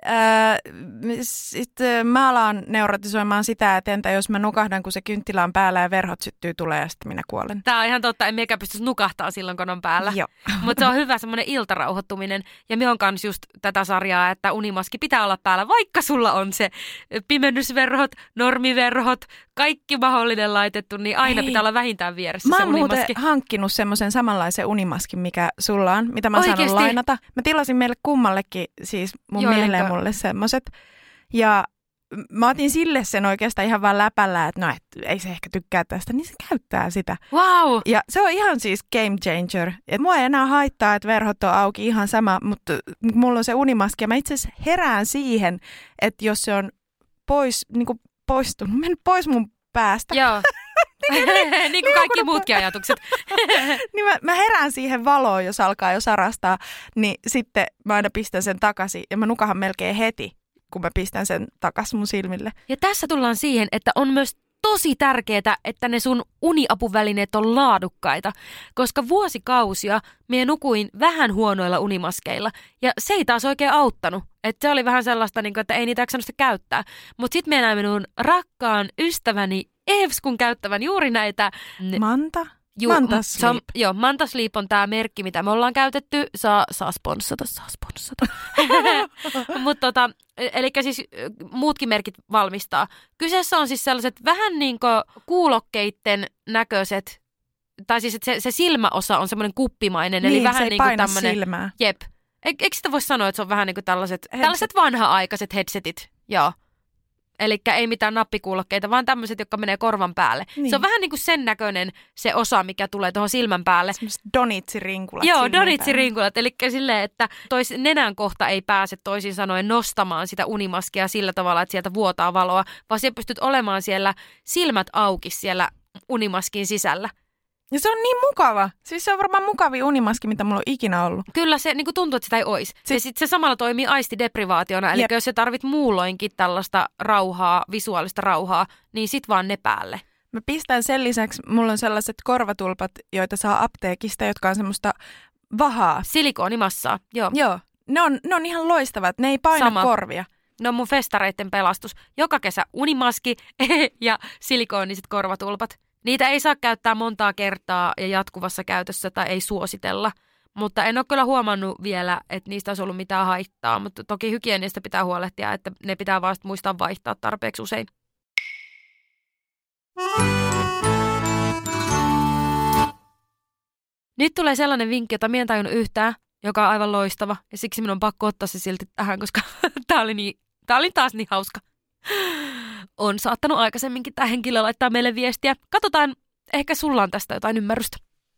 Sitten mä alan neurotisoimaan sitä, että entä jos mä nukahdan, kun se kynttilä on päällä ja verhot syttyy tulee ja sitten minä kuolen. Tämä on ihan totta, en meikä pystyisi nukahtaa silloin, kun on päällä. Mutta se on hyvä semmoinen iltarauhoittuminen. Ja me on kans just tätä sarjaa, että unimaski pitää olla päällä, vaikka sulla on se pimennysverhot, normiverhot, kaikki mahdollinen laitettu, niin aina Ei. pitää olla vähintään vieressä mä se unimaski. Mä oon muuten hankkinut semmoisen samanlaisen unimaskin, mikä sulla on, mitä mä oon saanut lainata. Mä tilasin meille kummallekin, siis mun miehelle ja mulle semmoiset. Ja mä otin sille sen oikeastaan ihan vaan läpällä, että no et, ei se ehkä tykkää tästä, niin se käyttää sitä. Wow. Ja se on ihan siis game changer. Et mua ei enää haittaa, että verhot on auki ihan sama, mutta mulla on se unimaski ja mä itse asiassa herään siihen, että jos se on pois, niin kuin poistunut, mennyt pois mun päästä. Joo. niin kuin kaikki muutkin ajatukset. niin mä, mä herään siihen valoon, jos alkaa jo sarastaa, niin sitten mä aina pistän sen takaisin ja mä nukahan melkein heti, kun mä pistän sen takaisin mun silmille. Ja tässä tullaan siihen, että on myös tosi tärkeää, että ne sun uniapuvälineet on laadukkaita, koska vuosikausia minä nukuin vähän huonoilla unimaskeilla ja se ei taas oikein auttanut. Että se oli vähän sellaista, että ei niitä jaksanut sitä käyttää. Mutta sitten minä näin minun rakkaan ystäväni Evskun käyttävän juuri näitä. Manta? Ju, Manta Sleep. On, joo, Manta Sleep on tämä merkki, mitä me ollaan käytetty. Saa, saa sponssata, saa sponssata. Mutta tota, eli siis muutkin merkit valmistaa. Kyseessä on siis sellaiset vähän niin kuin kuulokkeitten näköiset tai siis että se, se silmäosa on semmoinen kuppimainen, niin, eli vähän se ei niin kuin paina tämmöinen. silmää. Jep. E, eikö sitä voi sanoa, että se on vähän niin kuin tällaiset, Headset. tällaiset vanha-aikaiset headsetit? Joo. Eli ei mitään nappikuulokkeita, vaan tämmöiset, jotka menee korvan päälle. Niin. Se on vähän niin kuin sen näköinen se osa, mikä tulee tuohon silmän päälle. Semmoiset donitsirinkkulat. Joo, silmien donitsirinkkulat. Eli silleen, että tois nenän kohta ei pääse toisin sanoen nostamaan sitä unimaskia sillä tavalla, että sieltä vuotaa valoa, vaan siellä pystyt olemaan siellä silmät auki siellä unimaskin sisällä. Ja se on niin mukava. Siis se on varmaan mukavin unimaski, mitä mulla on ikinä ollut. Kyllä se niin kuin tuntuu, että sitä ei olisi. Se- Ja sitten se samalla toimii aistideprivaationa. Eli Jep. jos sä tarvit muulloinkin tällaista rauhaa, visuaalista rauhaa, niin sit vaan ne päälle. Mä pistän sen lisäksi, mulla on sellaiset korvatulpat, joita saa apteekista, jotka on semmoista vahaa. Silikoonimassaa, joo. Joo, ne on, ne on ihan loistavat. Ne ei paina Sama. korvia. Ne on mun festareitten pelastus. Joka kesä unimaski ja silikooniset korvatulpat. Niitä ei saa käyttää montaa kertaa ja jatkuvassa käytössä tai ei suositella. Mutta en ole kyllä huomannut vielä, että niistä olisi ollut mitään haittaa. Mutta toki hygieniasta pitää huolehtia, että ne pitää vaan muistaa vaihtaa tarpeeksi usein. Nyt tulee sellainen vinkki, jota minä en tajunnut yhtään, joka on aivan loistava. Ja siksi minun on pakko ottaa se silti tähän, koska tämä oli, niin, tämä oli taas niin hauska. On saattanut aikaisemminkin tämä henkilö laittaa meille viestiä. Katsotaan, ehkä sulla on tästä jotain ymmärrystä.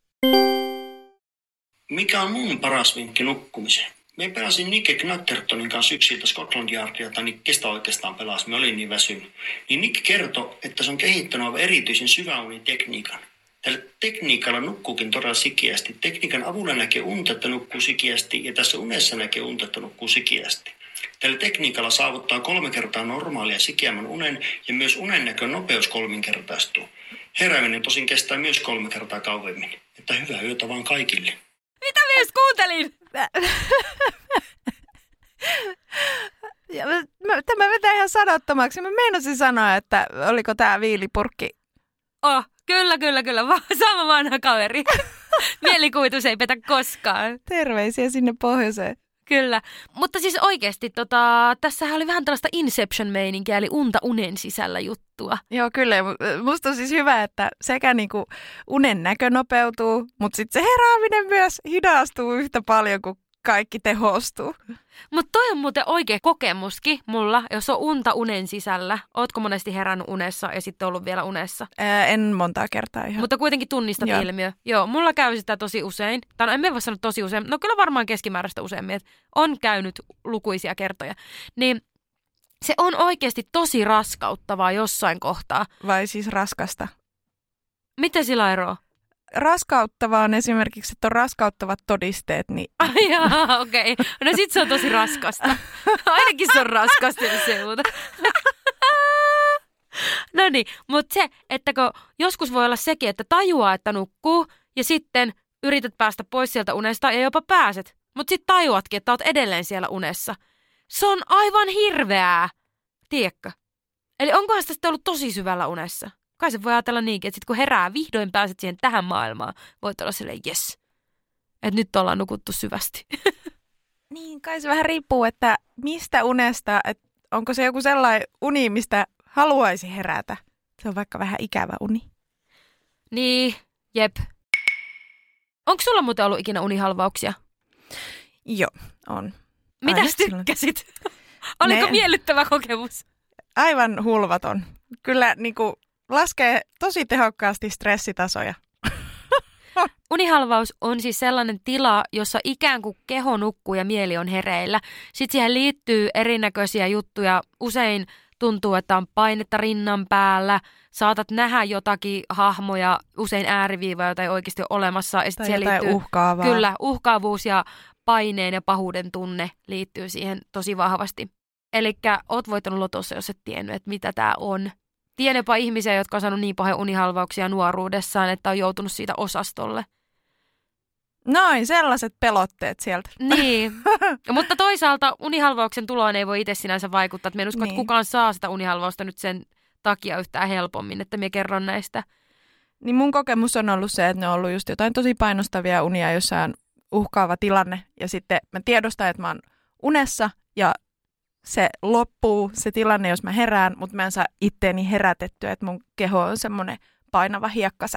Mikä on mun paras vinkki nukkumiseen? Me pelasin Nick Knattertonin kanssa yksiltä Scotland Yardia, tai Nickistä oikeastaan pelasi, me olin niin väsynyt. Niin Nick kertoi, että se on kehittänyt aivan erityisen syväunitekniikan. Tällä tekniikalla nukkuukin todella sikiästi. Tekniikan avulla näkee unta, että nukkuu sikiästi, ja tässä unessa näkee unta, että nukkuu sikiästi. Tällä tekniikalla saavuttaa kolme kertaa normaalia sikiämän unen, ja myös unen näkön nopeus kolminkertaistuu. Herääminen tosin kestää myös kolme kertaa kauemmin. Että hyvää yötä vaan kaikille. Mitä myös kuuntelin? Ja mä- mä- Tämä vetää ihan sanottomaksi. Mä meinasin sanoa, että oliko tämä viilipurkki. Oh, kyllä, kyllä, kyllä. Va- Sama vanha kaveri. Mielikuvitus ei petä koskaan. Terveisiä sinne pohjoiseen. Kyllä. Mutta siis oikeasti, tota, tässähän oli vähän tällaista Inception-meininkiä, eli unta unen sisällä juttua. Joo, kyllä. Mu- Musta on siis hyvä, että sekä niinku unen näkö nopeutuu, mutta sitten se herääminen myös hidastuu yhtä paljon, kuin kaikki tehostuu. Mutta toi on muuten oikea kokemuskin mulla, jos on unta unen sisällä. Ootko monesti herännyt unessa ja sitten ollut vielä unessa? Ää, en montaa kertaa ihan. Mutta kuitenkin tunnistat Joo. ilmiö. Joo, mulla käy sitä tosi usein. Tai no, en mä voi sanoa tosi usein. No kyllä varmaan keskimääräistä useammin. Että on käynyt lukuisia kertoja. Niin se on oikeasti tosi raskauttavaa jossain kohtaa. Vai siis raskasta? Miten sillä eroa? Raskauttavaa on esimerkiksi, että on raskauttavat todisteet, niin Ai jaa, okei. Okay. No sit se on tosi raskasta. Ainakin se on raskasta, jos se muuta. No niin, mutta se, että kun joskus voi olla sekin, että tajuaa, että nukkuu ja sitten yrität päästä pois sieltä unesta ja jopa pääset. Mutta sitten tajuatkin, että oot edelleen siellä unessa. Se on aivan hirveää, tiedätkö? Eli onkohan sitä sitten ollut tosi syvällä unessa? Kai se voi ajatella niinkin, että sit kun herää, vihdoin pääset siihen tähän maailmaan, voit olla silleen, jes, että nyt ollaan nukuttu syvästi. Niin, kai se vähän riippuu, että mistä unesta, että onko se joku sellainen uni, mistä haluaisi herätä. Se on vaikka vähän ikävä uni. Niin, jep. Onko sulla muuten ollut ikinä unihalvauksia? Joo, on. Mitäs Aina silloin. tykkäsit? Oliko Ne- miellyttävä kokemus? Aivan hulvaton. Kyllä niin kuin, laskee tosi tehokkaasti stressitasoja. Unihalvaus on siis sellainen tila, jossa ikään kuin keho nukkuu ja mieli on hereillä. Sitten siihen liittyy erinäköisiä juttuja. Usein tuntuu, että on painetta rinnan päällä. Saatat nähdä jotakin hahmoja, usein ääriviivoja, joita ei oikeasti ole olemassa. Ja sit Tai siihen jotain liittyy, uhkaavaa. Kyllä, uhkaavuus ja paineen ja pahuuden tunne liittyy siihen tosi vahvasti. Elikkä oot voittanut lotossa, jos et tiennyt, että mitä tää on. Tiedän jopa ihmisiä, jotka on saanut niin pahoja unihalvauksia nuoruudessaan, että on joutunut siitä osastolle. Noin, sellaiset pelotteet sieltä. Niin, mutta toisaalta unihalvauksen tuloon ei voi itse sinänsä vaikuttaa. Mä en usko, Niin. että kukaan saa sitä unihalvausta nyt sen takia yhtään helpommin, että mä kerron näistä. Niin mun kokemus on ollut se, että ne on ollut just jotain tosi painostavia unia, jossa on uhkaava tilanne. Ja sitten mä tiedostan, että mä oon unessa ja se loppuu se tilanne, jos mä herään, mutta mä en saa itteeni herätettyä, että mun keho on semmoinen painava hiekkasäkki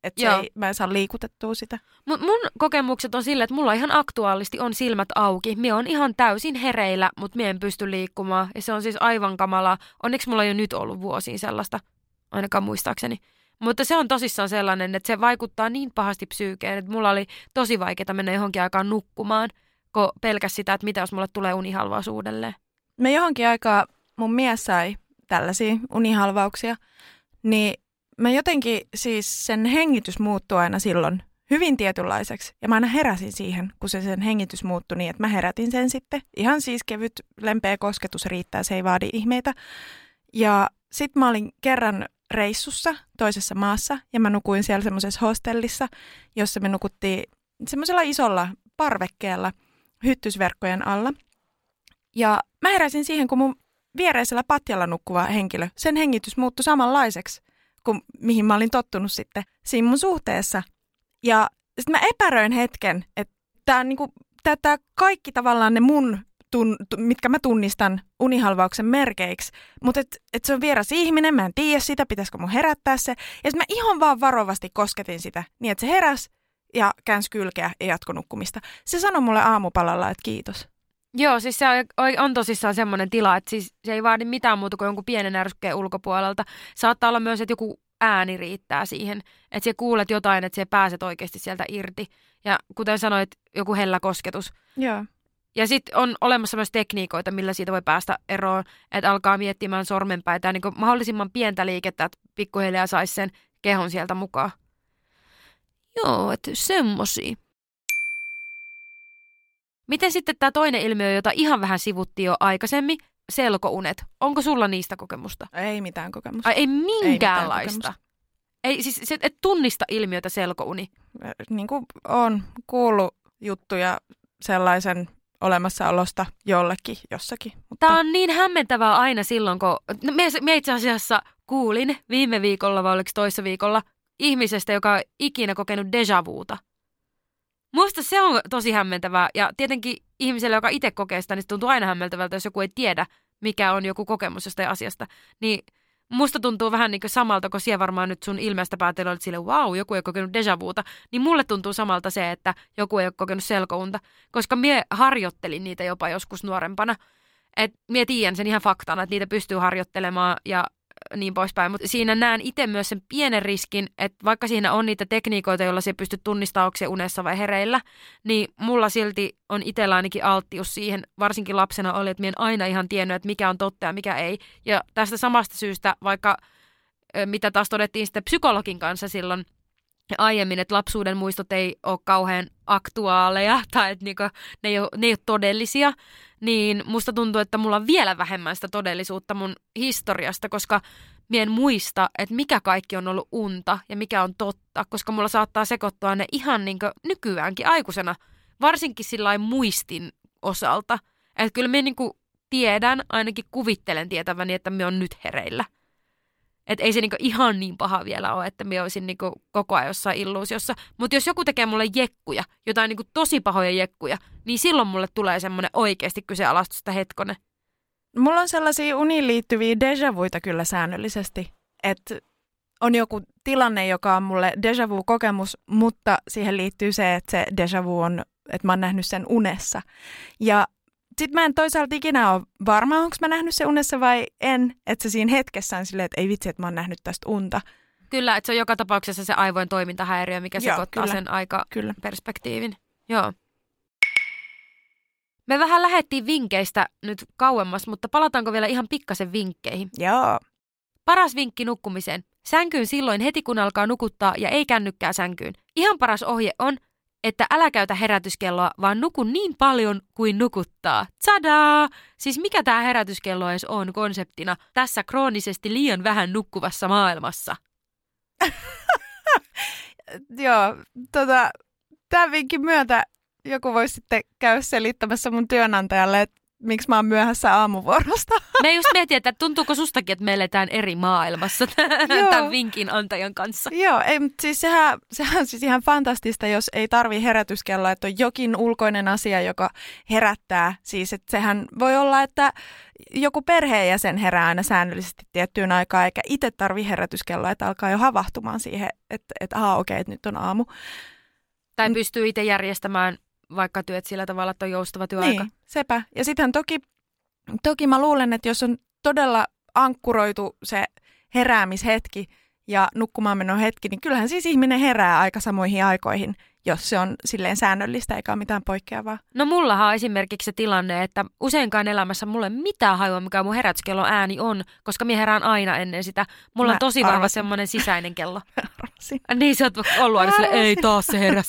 että mä en saa liikutettua sitä. Mut mun kokemukset on silleen, että mulla ihan aktuaalisti on silmät auki. Mie on ihan täysin hereillä, mutta mie en pysty liikkumaan. Ja se on siis aivan kamalaa. Onneksi mulla ei ole nyt ollut vuosiin sellaista, ainakaan muistaakseni. Mutta se on tosissaan sellainen, että se vaikuttaa niin pahasti psyykeen, että mulla oli tosi vaikeaa mennä johonkin aikaan nukkumaan, kun pelkäs sitä, että mitä jos mulle tulee unihalvaus uudelleen. Me johonkin aikaa mun mies sai tällaisia unihalvauksia, niin mä jotenkin siis sen hengitys muuttui aina silloin hyvin tietynlaiseksi. Ja mä aina heräsin siihen, kun se sen hengitys muuttui niin, että mä herätin sen sitten. Ihan siis kevyt, lempeä kosketus riittää, se ei vaadi ihmeitä. Ja sit mä olin kerran reissussa toisessa maassa ja mä nukuin siellä semmoisessa hostellissa, jossa me nukuttiin semmoisella isolla parvekkeella hyttysverkkojen alla. Ja mä heräsin siihen, kun mun viereisellä patjalla nukkuva henkilö, sen hengitys muuttui samanlaiseksi kuin mihin mä olin tottunut sitten siinä mun suhteessa. Ja sitten mä epäröin hetken, että tää niinku, tää kaikki tavallaan ne mun, tun, mitkä mä tunnistan unihalvauksen merkeiksi, mutta et, et se on vieras ihminen, mä en tiedä sitä, pitäisikö mun herättää se. Ja sitten mä ihan vaan varovasti kosketin sitä, niin että se heräsi ja käänsi kylkeä ja jatkoi nukkumista. Se sanoi mulle aamupalalla, että kiitos. Joo, siis se on tosissaan semmoinen tila, että siis se ei vaadi mitään muuta kuin jonkun pienen ärskykkeen ulkopuolelta. Saattaa olla myös, että joku ääni riittää siihen, että sä kuulet jotain, että sä pääset oikeasti sieltä irti. Ja kuten sanoit, joku hellä kosketus. Joo. Ja sitten on olemassa myös tekniikoita, millä siitä voi päästä eroon, että alkaa miettimään sormenpäitä ja niin kuin mahdollisimman pientä liikettä, että pikkuhiljaa saisi sen kehon sieltä mukaan. Joo, että semmosia. Miten sitten tämä toinen ilmiö, jota ihan vähän sivuttiin jo aikaisemmin, selkounet. Onko sulla niistä kokemusta? Ei mitään kokemusta. Ai, ei minkäänlaista. Ei, ei siis et tunnista ilmiötä selkouni. Niin kuin on kuullut juttuja sellaisen olemassaolosta jollekin jossakin. Mutta... Tämä on niin hämmentävää aina silloin, kun... No, me itse asiassa kuulin viime viikolla vai oliko toissa viikolla ihmisestä, joka on ikinä kokenut déjà vuuta. Musta se on tosi hämmentävää ja tietenkin ihmiselle, joka itse kokee sitä, niin se tuntuu aina hämmentävältä, jos joku ei tiedä, mikä on joku kokemus jostain asiasta. Niin musta tuntuu vähän niin kuin samalta, kun siellä varmaan nyt sun ilmeestä päätellä olet silleen, vau, joku ei ole kokenut déjà vuuta. Niin mulle tuntuu samalta se, että joku ei ole kokenut selkounta, koska mie harjoittelin niitä jopa joskus nuorempana. Että mie tiedän sen ihan faktana, että niitä pystyy harjoittelemaan ja niin poispäin. Mutta siinä näen itse myös sen pienen riskin, että vaikka siinä on niitä tekniikoita, joilla se pystyy tunnistamaan, onko se unessa vai hereillä, niin mulla silti on itsellä ainakin alttius siihen, varsinkin lapsena oli, että minä en aina ihan tiennyt, että mikä on totta ja mikä ei. Ja tästä samasta syystä, vaikka mitä taas todettiin sitten psykologin kanssa silloin aiemmin, että lapsuuden muistot ei ole kauhean aktuaaleja tai että niinku, ne, ei ole, ne ei ole todellisia, niin musta tuntuu, että mulla on vielä vähemmän sitä todellisuutta mun historiasta, koska mie en muista, että mikä kaikki on ollut unta ja mikä on totta, koska mulla saattaa sekoittua ne ihan niin kuin nykyäänkin aikuisena, varsinkin sillain muistin osalta. Että kyllä mie niin kuin tiedän, ainakin kuvittelen tietäväni, että mie on nyt hereillä. Että ei se niinku ihan niin paha vielä ole, että minä olisin niinku koko ajan jossain illuusiossa. Mutta jos joku tekee mulle jekkuja, jotain niinku tosi pahoja jekkuja, niin silloin mulle tulee semmoinen oikeasti kyseenalaistusta hetkonen. Mulla on sellaisia uniin liittyviä déjà vuita kyllä säännöllisesti. Että on joku tilanne, joka on mulle déjà vu-kokemus, mutta siihen liittyy se, että se déjà vu on, että mä oon nähnyt sen unessa. Ja sitten mä en toisaalta ikinä ole varma, onko mä nähnyt se unessa vai en. Että se siinä hetkessä on silleen, että ei vitsi, että mä oon nähnyt tästä unta. Kyllä, että se on joka tapauksessa se aivojen toimintahäiriö, mikä Joo, sekoittaa kyllä. sen aikaperspektiivin. Joo. Me vähän lähdettiin vinkkeistä nyt kauemmas, mutta palataanko vielä ihan pikkasen vinkkeihin? Joo. Paras vinkki nukkumiseen. Sänkyyn silloin heti, kun alkaa nukuttaa ja ei kännykkää sänkyyn. Ihan paras ohje on, että älä käytä herätyskelloa, vaan nuku niin paljon kuin nukuttaa. Tsadaa! Siis mikä tämä herätyskello edes on konseptina tässä kroonisesti liian vähän nukkuvassa maailmassa? Joo, tota, tämän vinkin myötä joku voisi sitten käydä selittämässä mun työnantajalle, että miksi mä oon myöhässä aamuvuorosta. Me just mietin, että tuntuuko sustakin, että me eletään eri maailmassa tämän vinkin antajan kanssa. Joo, ei, mutta siis sehän, sehän on siis ihan fantastista, jos ei tarvii herätyskelloa, että on jokin ulkoinen asia, joka herättää. Siis, että sehän voi olla, että joku perheenjäsen herää aina säännöllisesti tiettyyn aikaan, eikä itse tarvii herätyskelloa, että alkaa jo havahtumaan siihen, että, että aha, okei, että nyt on aamu. Tai pystyy itse järjestämään vaikka työt sillä tavalla, että on joustava työaika. Niin, sepä. Ja sittenhän toki, toki mä luulen, että jos on todella ankkuroitu se heräämishetki ja nukkumaanmenon hetki, niin kyllähän siis ihminen herää aika samoihin aikoihin, jos se on silleen säännöllistä eikä ole mitään poikkeavaa. No mullahan on esimerkiksi se tilanne, että useinkaan elämässä mulle ei mitään hajua, mikä mun herätyskellon ääni on, koska minä herään aina ennen sitä. Mulla Mä on tosi vahva arvasin. semmoinen sisäinen kello. Arvasin. Niin sä oot ollut aina silleen, ei taas se heräs.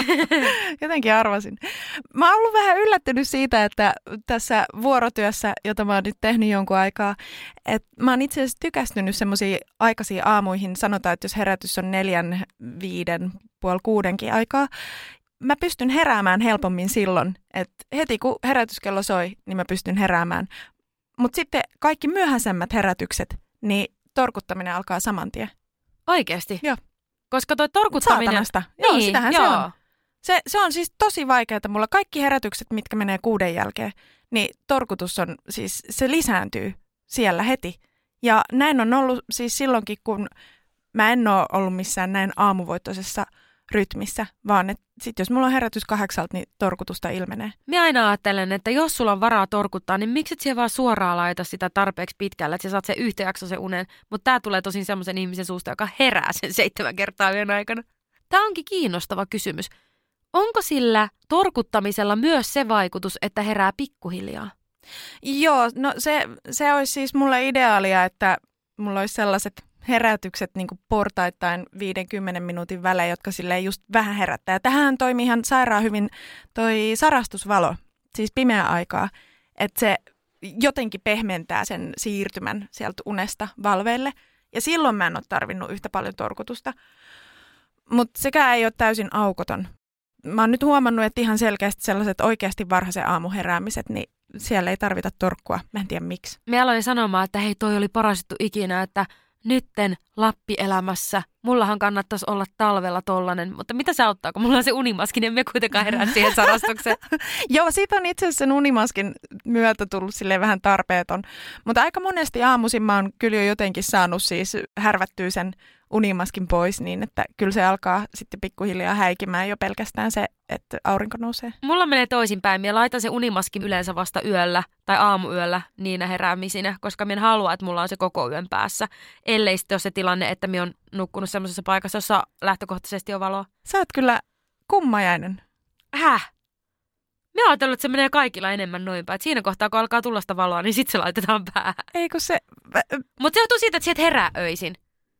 Jotenkin arvasin. Mä oon ollut vähän yllättynyt siitä, että tässä vuorotyössä, jota mä oon nyt tehnyt jonkun aikaa, että mä oon itse asiassa tykästynyt semmoisiin aikaisiin aamuihin. Sanotaan, että jos herätys on neljän, viiden, puoli kuudenkin aikaa, mä pystyn heräämään helpommin silloin, että heti kun herätyskello soi, niin mä pystyn heräämään. Mutta sitten kaikki myöhäisemmät herätykset, niin torkuttaminen alkaa saman tien. Oikeesti? Joo. Koska toi torkuttaminen... Saatanasta. Joo, niin, sitähän joo. se on. Se, se on siis tosi vaikeaa. Mulla kaikki herätykset, mitkä menee kuuden jälkeen, niin torkutus on siis, se lisääntyy siellä heti. Ja näin on ollut siis silloinkin, kun mä en ole ollut missään näin aamuvoittoisessa rytmissä, vaan että sit jos mulla on herätys kahdeksalta, niin torkutusta ilmenee. Minä aina ajattelen, että jos sulla on varaa torkuttaa, niin miksi et siellä vaan suoraan laita sitä tarpeeksi pitkälle, että sä saat sen yhtäjaksoisen unen. Mutta tää tulee tosin semmoisen ihmisen suusta, joka herää sen seitsemän kertaa yön aikana. Tää onkin kiinnostava kysymys. Onko sillä torkuttamisella myös se vaikutus, että herää pikkuhiljaa? Joo, no se, se olisi siis mulle ideaalia, että mulla olisi sellaiset herätykset niin kuin portaittain viidenkymmenen minuutin välein, jotka silleen just vähän herättää. Ja tähän toimii ihan sairaan hyvin toi sarastusvalo, siis pimeä aikaa, että se jotenkin pehmentää sen siirtymän sieltä unesta valveille. Ja silloin mä en ole tarvinnut yhtä paljon torkutusta. Mutta sekään ei ole täysin aukoton. Mä oon nyt huomannut, että ihan selkeästi sellaiset oikeasti varhaisen aamuheräämiset, niin siellä ei tarvita torkkua. Mä en tiedä miksi. Me aloin sanomaan, että hei, toi oli paras juttu ikinä, että nytten Lappi-elämässä. Mullahan kannattaisi olla talvella tollanen, mutta mitä se auttaa, kun mulla on se unimaski, niin me kuitenkaan herää siihen sarastukseen. Joo, siitä on itse asiassa sen unimaskin myötä tullut silleen vähän tarpeeton. Mutta aika monesti aamuisin mä oon kyllä jo jotenkin saanut siis härvättyä sen unimaskin pois niin, että kyllä se alkaa sitten pikkuhiljaa häikimään jo pelkästään se, että aurinko nousee. Mulla menee toisinpäin. Minä laitan se unimaskin yleensä vasta yöllä tai aamuyöllä niinä heräämisinä, koska minä haluan, että mulla on se koko yön päässä. Ellei sitten ole se tilanne, että minä on nukkunut semmoisessa paikassa, jossa lähtökohtaisesti on valoa. Sä oot kyllä kummajainen. Häh? Minä ajattelin, että se menee kaikilla enemmän noin päin. Siinä kohtaa, kun alkaa tulla sitä valoa, niin sitten se laitetaan päähän. Eikö se... Mutta se johtuu siitä, että sieltä herää öisin.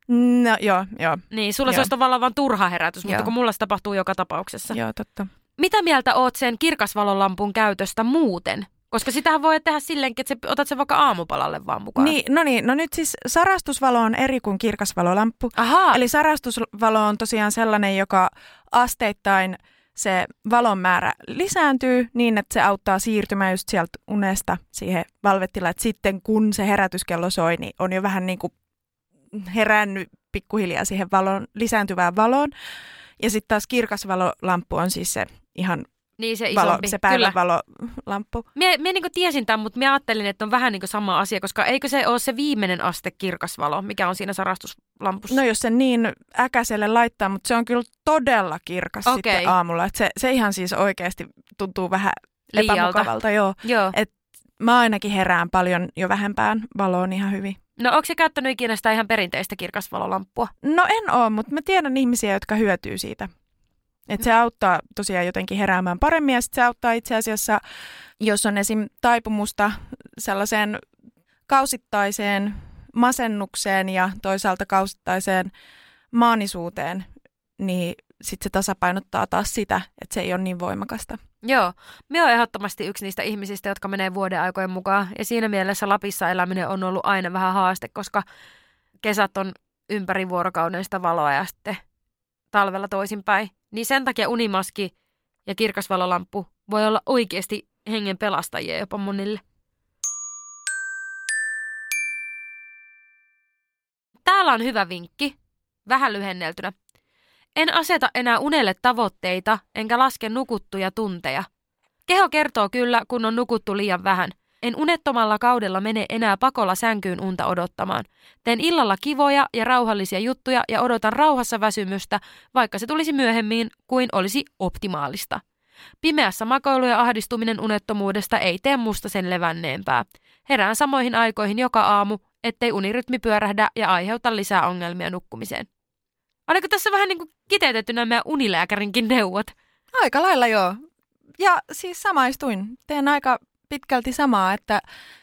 No joo, joo. Niin, sulla joo. se olisi tavallaan vaan turha herätys, Joo. mutta kun mulla se tapahtuu joka tapauksessa. Joo, totta. Mitä mieltä oot sen kirkasvalolampun käytöstä muuten? Koska sitähän voi tehdä silleenkin, että sä otat sen vaikka aamupalalle vaan mukaan. Niin, no niin, no nyt siis sarastusvalo on eri kuin kirkasvalolamppu. Ahaa. Eli sarastusvalo on tosiaan sellainen, joka asteittain se valon määrä lisääntyy niin, että se auttaa siirtymään just sieltä unesta siihen valvetilaan. Että sitten kun se herätyskello soi, niin on jo vähän niin kuin herännyt pikkuhiljaa siihen valon, lisääntyvään valoon. Ja sitten taas kirkasvalolamppu on siis se ihan Niin se valo, isompi. se päivänvalolamppu. Mie, mie niinku tiesin tämän, mutta mie ajattelin, että on vähän niinku sama asia, koska eikö se ole se viimeinen aste kirkasvalo, mikä on siinä sarastuslampussa? No jos se niin äkäiselle laittaa, mutta se on kyllä todella kirkas Okei. sitten aamulla. Et se, se ihan siis oikeasti tuntuu vähän Liialta. epämukavalta. Joo. Joo. Et mä ainakin herään paljon jo vähempään valoon ihan hyvin. No onko se käyttänyt ikinä sitä ihan perinteistä kirkasvalolamppua? No en oo, mutta mä tiedän ihmisiä, jotka hyötyy siitä. Että se auttaa tosiaan jotenkin heräämään paremmin ja sit se auttaa itse asiassa, jos on esim. Taipumusta sellaiseen kausittaiseen masennukseen ja toisaalta kausittaiseen maanisuuteen, niin sitten se tasapainottaa taas sitä, että se ei ole niin voimakasta. Joo. Minä olen ehdottomasti yksi niistä ihmisistä, jotka menee vuoden aikojen mukaan. Ja siinä mielessä Lapissa eläminen on ollut aina vähän haaste, koska kesät on ympäri vuorokauden sitä valoa ja sitten talvella toisinpäin. Niin sen takia unimaski ja kirkasvalolamppu voi olla oikeasti hengen pelastajia jopa monille. Täällä on hyvä vinkki, vähän lyhenneltynä. En aseta enää unelle tavoitteita, enkä laske nukuttuja tunteja. Keho kertoo kyllä, kun on nukuttu liian vähän. En unettomalla kaudella mene enää pakolla sänkyyn unta odottamaan. Teen illalla kivoja ja rauhallisia juttuja ja odotan rauhassa väsymystä, vaikka se tulisi myöhemmin kuin olisi optimaalista. Pimeässä makoilu ja ahdistuminen unettomuudesta ei tee musta sen levänneempää. Herään samoihin aikoihin joka aamu, ettei unirytmi pyörähdä ja aiheuta lisää ongelmia nukkumiseen. Oliko tässä vähän niin kuin kiteytetty nämä meidän unilääkärinkin neuvot? Aika lailla joo. Ja siis samaistuin. Teen aika pitkälti samaa, että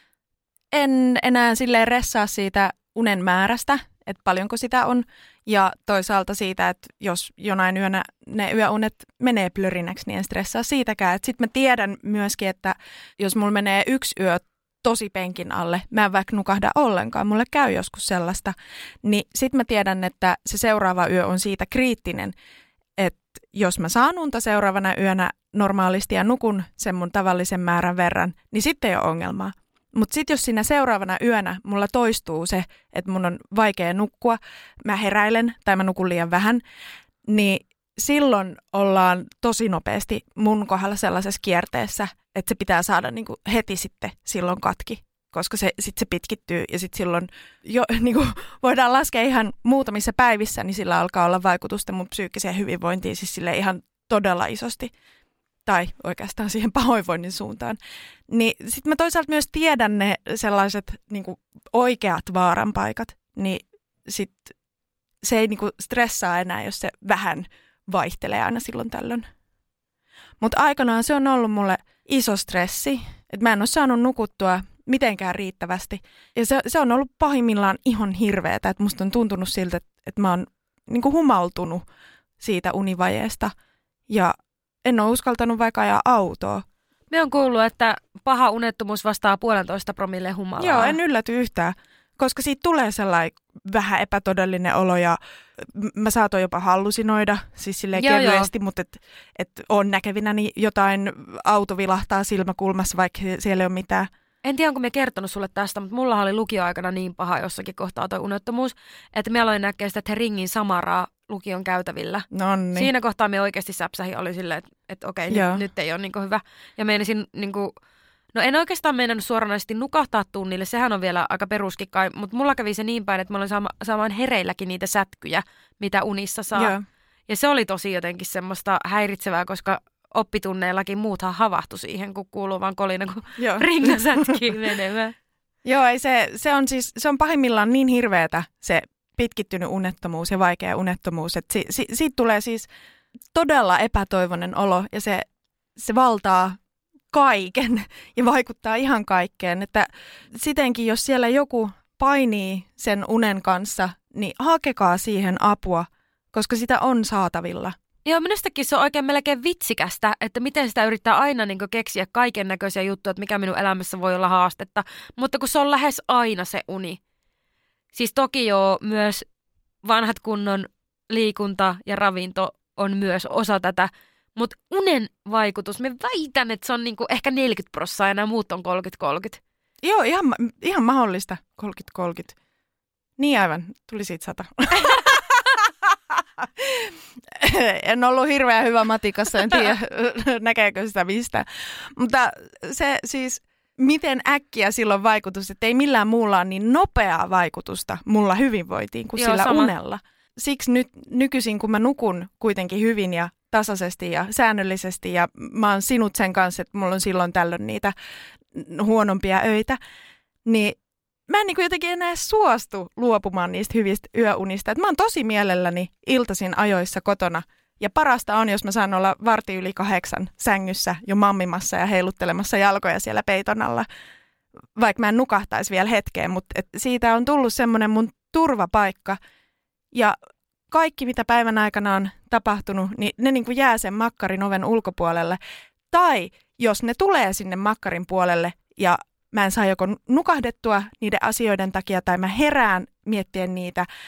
en enää silleen ressaa siitä unen määrästä, että paljonko sitä on. Ja toisaalta siitä, että jos jonain yönä ne yöunet menee plörinäksi, niin en stressaa siitäkään. Sitten mä tiedän myöskin, että jos mulla menee yksi yö tosi penkin alle, mä en vaikka nukahda ollenkaan, mulle käy joskus sellaista, niin sitten mä tiedän, että se seuraava yö on siitä kriittinen, että jos mä saan unta seuraavana yönä normaalisti ja nukun sen mun tavallisen määrän verran, niin sitten ei ole ongelmaa. Mutta sitten jos siinä seuraavana yönä mulla toistuu se, että mun on vaikea nukkua, mä heräilen tai mä nukun liian vähän, niin silloin ollaan tosi nopeasti mun kohdalla sellaisessa kierteessä, että se pitää saada niinku heti sitten silloin katki, koska se, sit se pitkittyy ja sitten silloin jo, niinku, voidaan laskea ihan muutamissa päivissä, niin sillä alkaa olla vaikutusta mun psyykkiseen hyvinvointiin siis sille ihan todella isosti. Tai oikeastaan siihen pahoinvoinnin suuntaan, niin sitten mä toisaalta myös tiedän ne sellaiset niinku oikeat vaaranpaikat, niin sitten se ei niinku stressaa enää, jos se vähän vaihtelee aina silloin tällöin. Mutta aikanaan se on ollut mulle iso stressi, että mä en ole saanut nukuttua mitenkään riittävästi. Ja se, se on ollut pahimmillaan ihan hirveetä, että musta on tuntunut siltä, että, että mä oon niinku humaltunut siitä univajeesta ja en ole uskaltanut vaikka ajaa autoa. Me on kuullut, että paha unettomuus vastaa puolentoista promille humalaa. Joo, en ylläty yhtään, koska siitä tulee sellainen vähän epätodellinen olo ja mä saatoin jopa hallusinoida, siis silleen joo, kevyesti, joo. Mutta et, et on näkevinäni jotain, auto vilahtaa silmäkulmassa, vaikka siellä ei ole mitään. En tiedä, onko me kertonut sulle tästä, mutta mulla oli lukioaikana niin paha jossakin kohtaa toi unettomuus, että me aloin näkee sitä, että he ringin samaraa lukion käytävillä. Nonni. Siinä kohtaa me oikeasti säpsähin, oli silleen, että, että okei, nyt, nyt ei ole niin hyvä. Ja meinasin, niin kuin, no en oikeastaan meinannut suoranaisesti nukahtaa tunnille, sehän on vielä aika peruskin kai, mutta mulla kävi se niin päin, että mä olin saama, saamaan hereilläkin niitä sätkyjä, mitä unissa saa. Joo. Ja se oli tosi jotenkin semmoista häiritsevää, koska oppitunneillakin muuthan havahtui siihen, kun kuuluu vaan kolina, kun ringa sätkii menemään. Joo, ei se, se on siis, se on pahimmillaan niin hirveetä se pitkittynyt unettomuus ja vaikea unettomuus, että si, si, siitä tulee siis todella epätoivoinen olo ja se, se valtaa kaiken ja vaikuttaa ihan kaikkeen, että sitenkin jos siellä joku painii sen unen kanssa, niin hakekaa siihen apua, koska sitä on saatavilla. Joo, minustakin se on oikein melkein vitsikästä, että miten sitä yrittää aina niin kuin keksiä kaiken näköisiä juttuja, että mikä minun elämässä voi olla haastetta, mutta kun se on lähes aina se uni. Siis toki joo, myös vanhat kunnon liikunta ja ravinto on myös osa tätä, mutta unen vaikutus, me väitän, että se on niinku ehkä neljäkymmentä prosenttia ja nämä muut on kolmekymmentä kolmekymmentä. Joo, ihan, ihan mahdollista, kolmekymmentä kolmekymmentä. Niin aivan, tuli siitä sata. En ollut hirveän hyvä matikassa, en tiedä näkeekö sitä mistä. Mutta se siis, miten äkkiä silloin vaikutus, että ei millään muulla ole niin nopeaa vaikutusta mulla hyvinvointiin kuin Joo, sillä sama. unella. Siksi nyt nykyisin, kun mä nukun kuitenkin hyvin ja tasaisesti ja säännöllisesti ja mä oon sinut sen kanssa, että mulla on silloin tällöin niitä huonompia öitä, niin mä en niin kuin jotenkin enää suostu luopumaan niistä hyvistä yöunista. Et mä oon tosi mielelläni iltaisin ajoissa kotona. Ja parasta on, jos mä saan olla varti yli kahdeksan sängyssä jo mammimassa ja heiluttelemassa jalkoja siellä peiton alla. Vaikka mä en nukahtaisi vielä hetkeen, mutta et siitä on tullut semmoinen mun turvapaikka. Ja kaikki, mitä päivän aikana on tapahtunut, niin ne niin kuin jää sen makkarin oven ulkopuolelle. Tai jos ne tulee sinne makkarin puolelle ja mä en saa joko nukahdettua niiden asioiden takia tai mä herään miettien niitä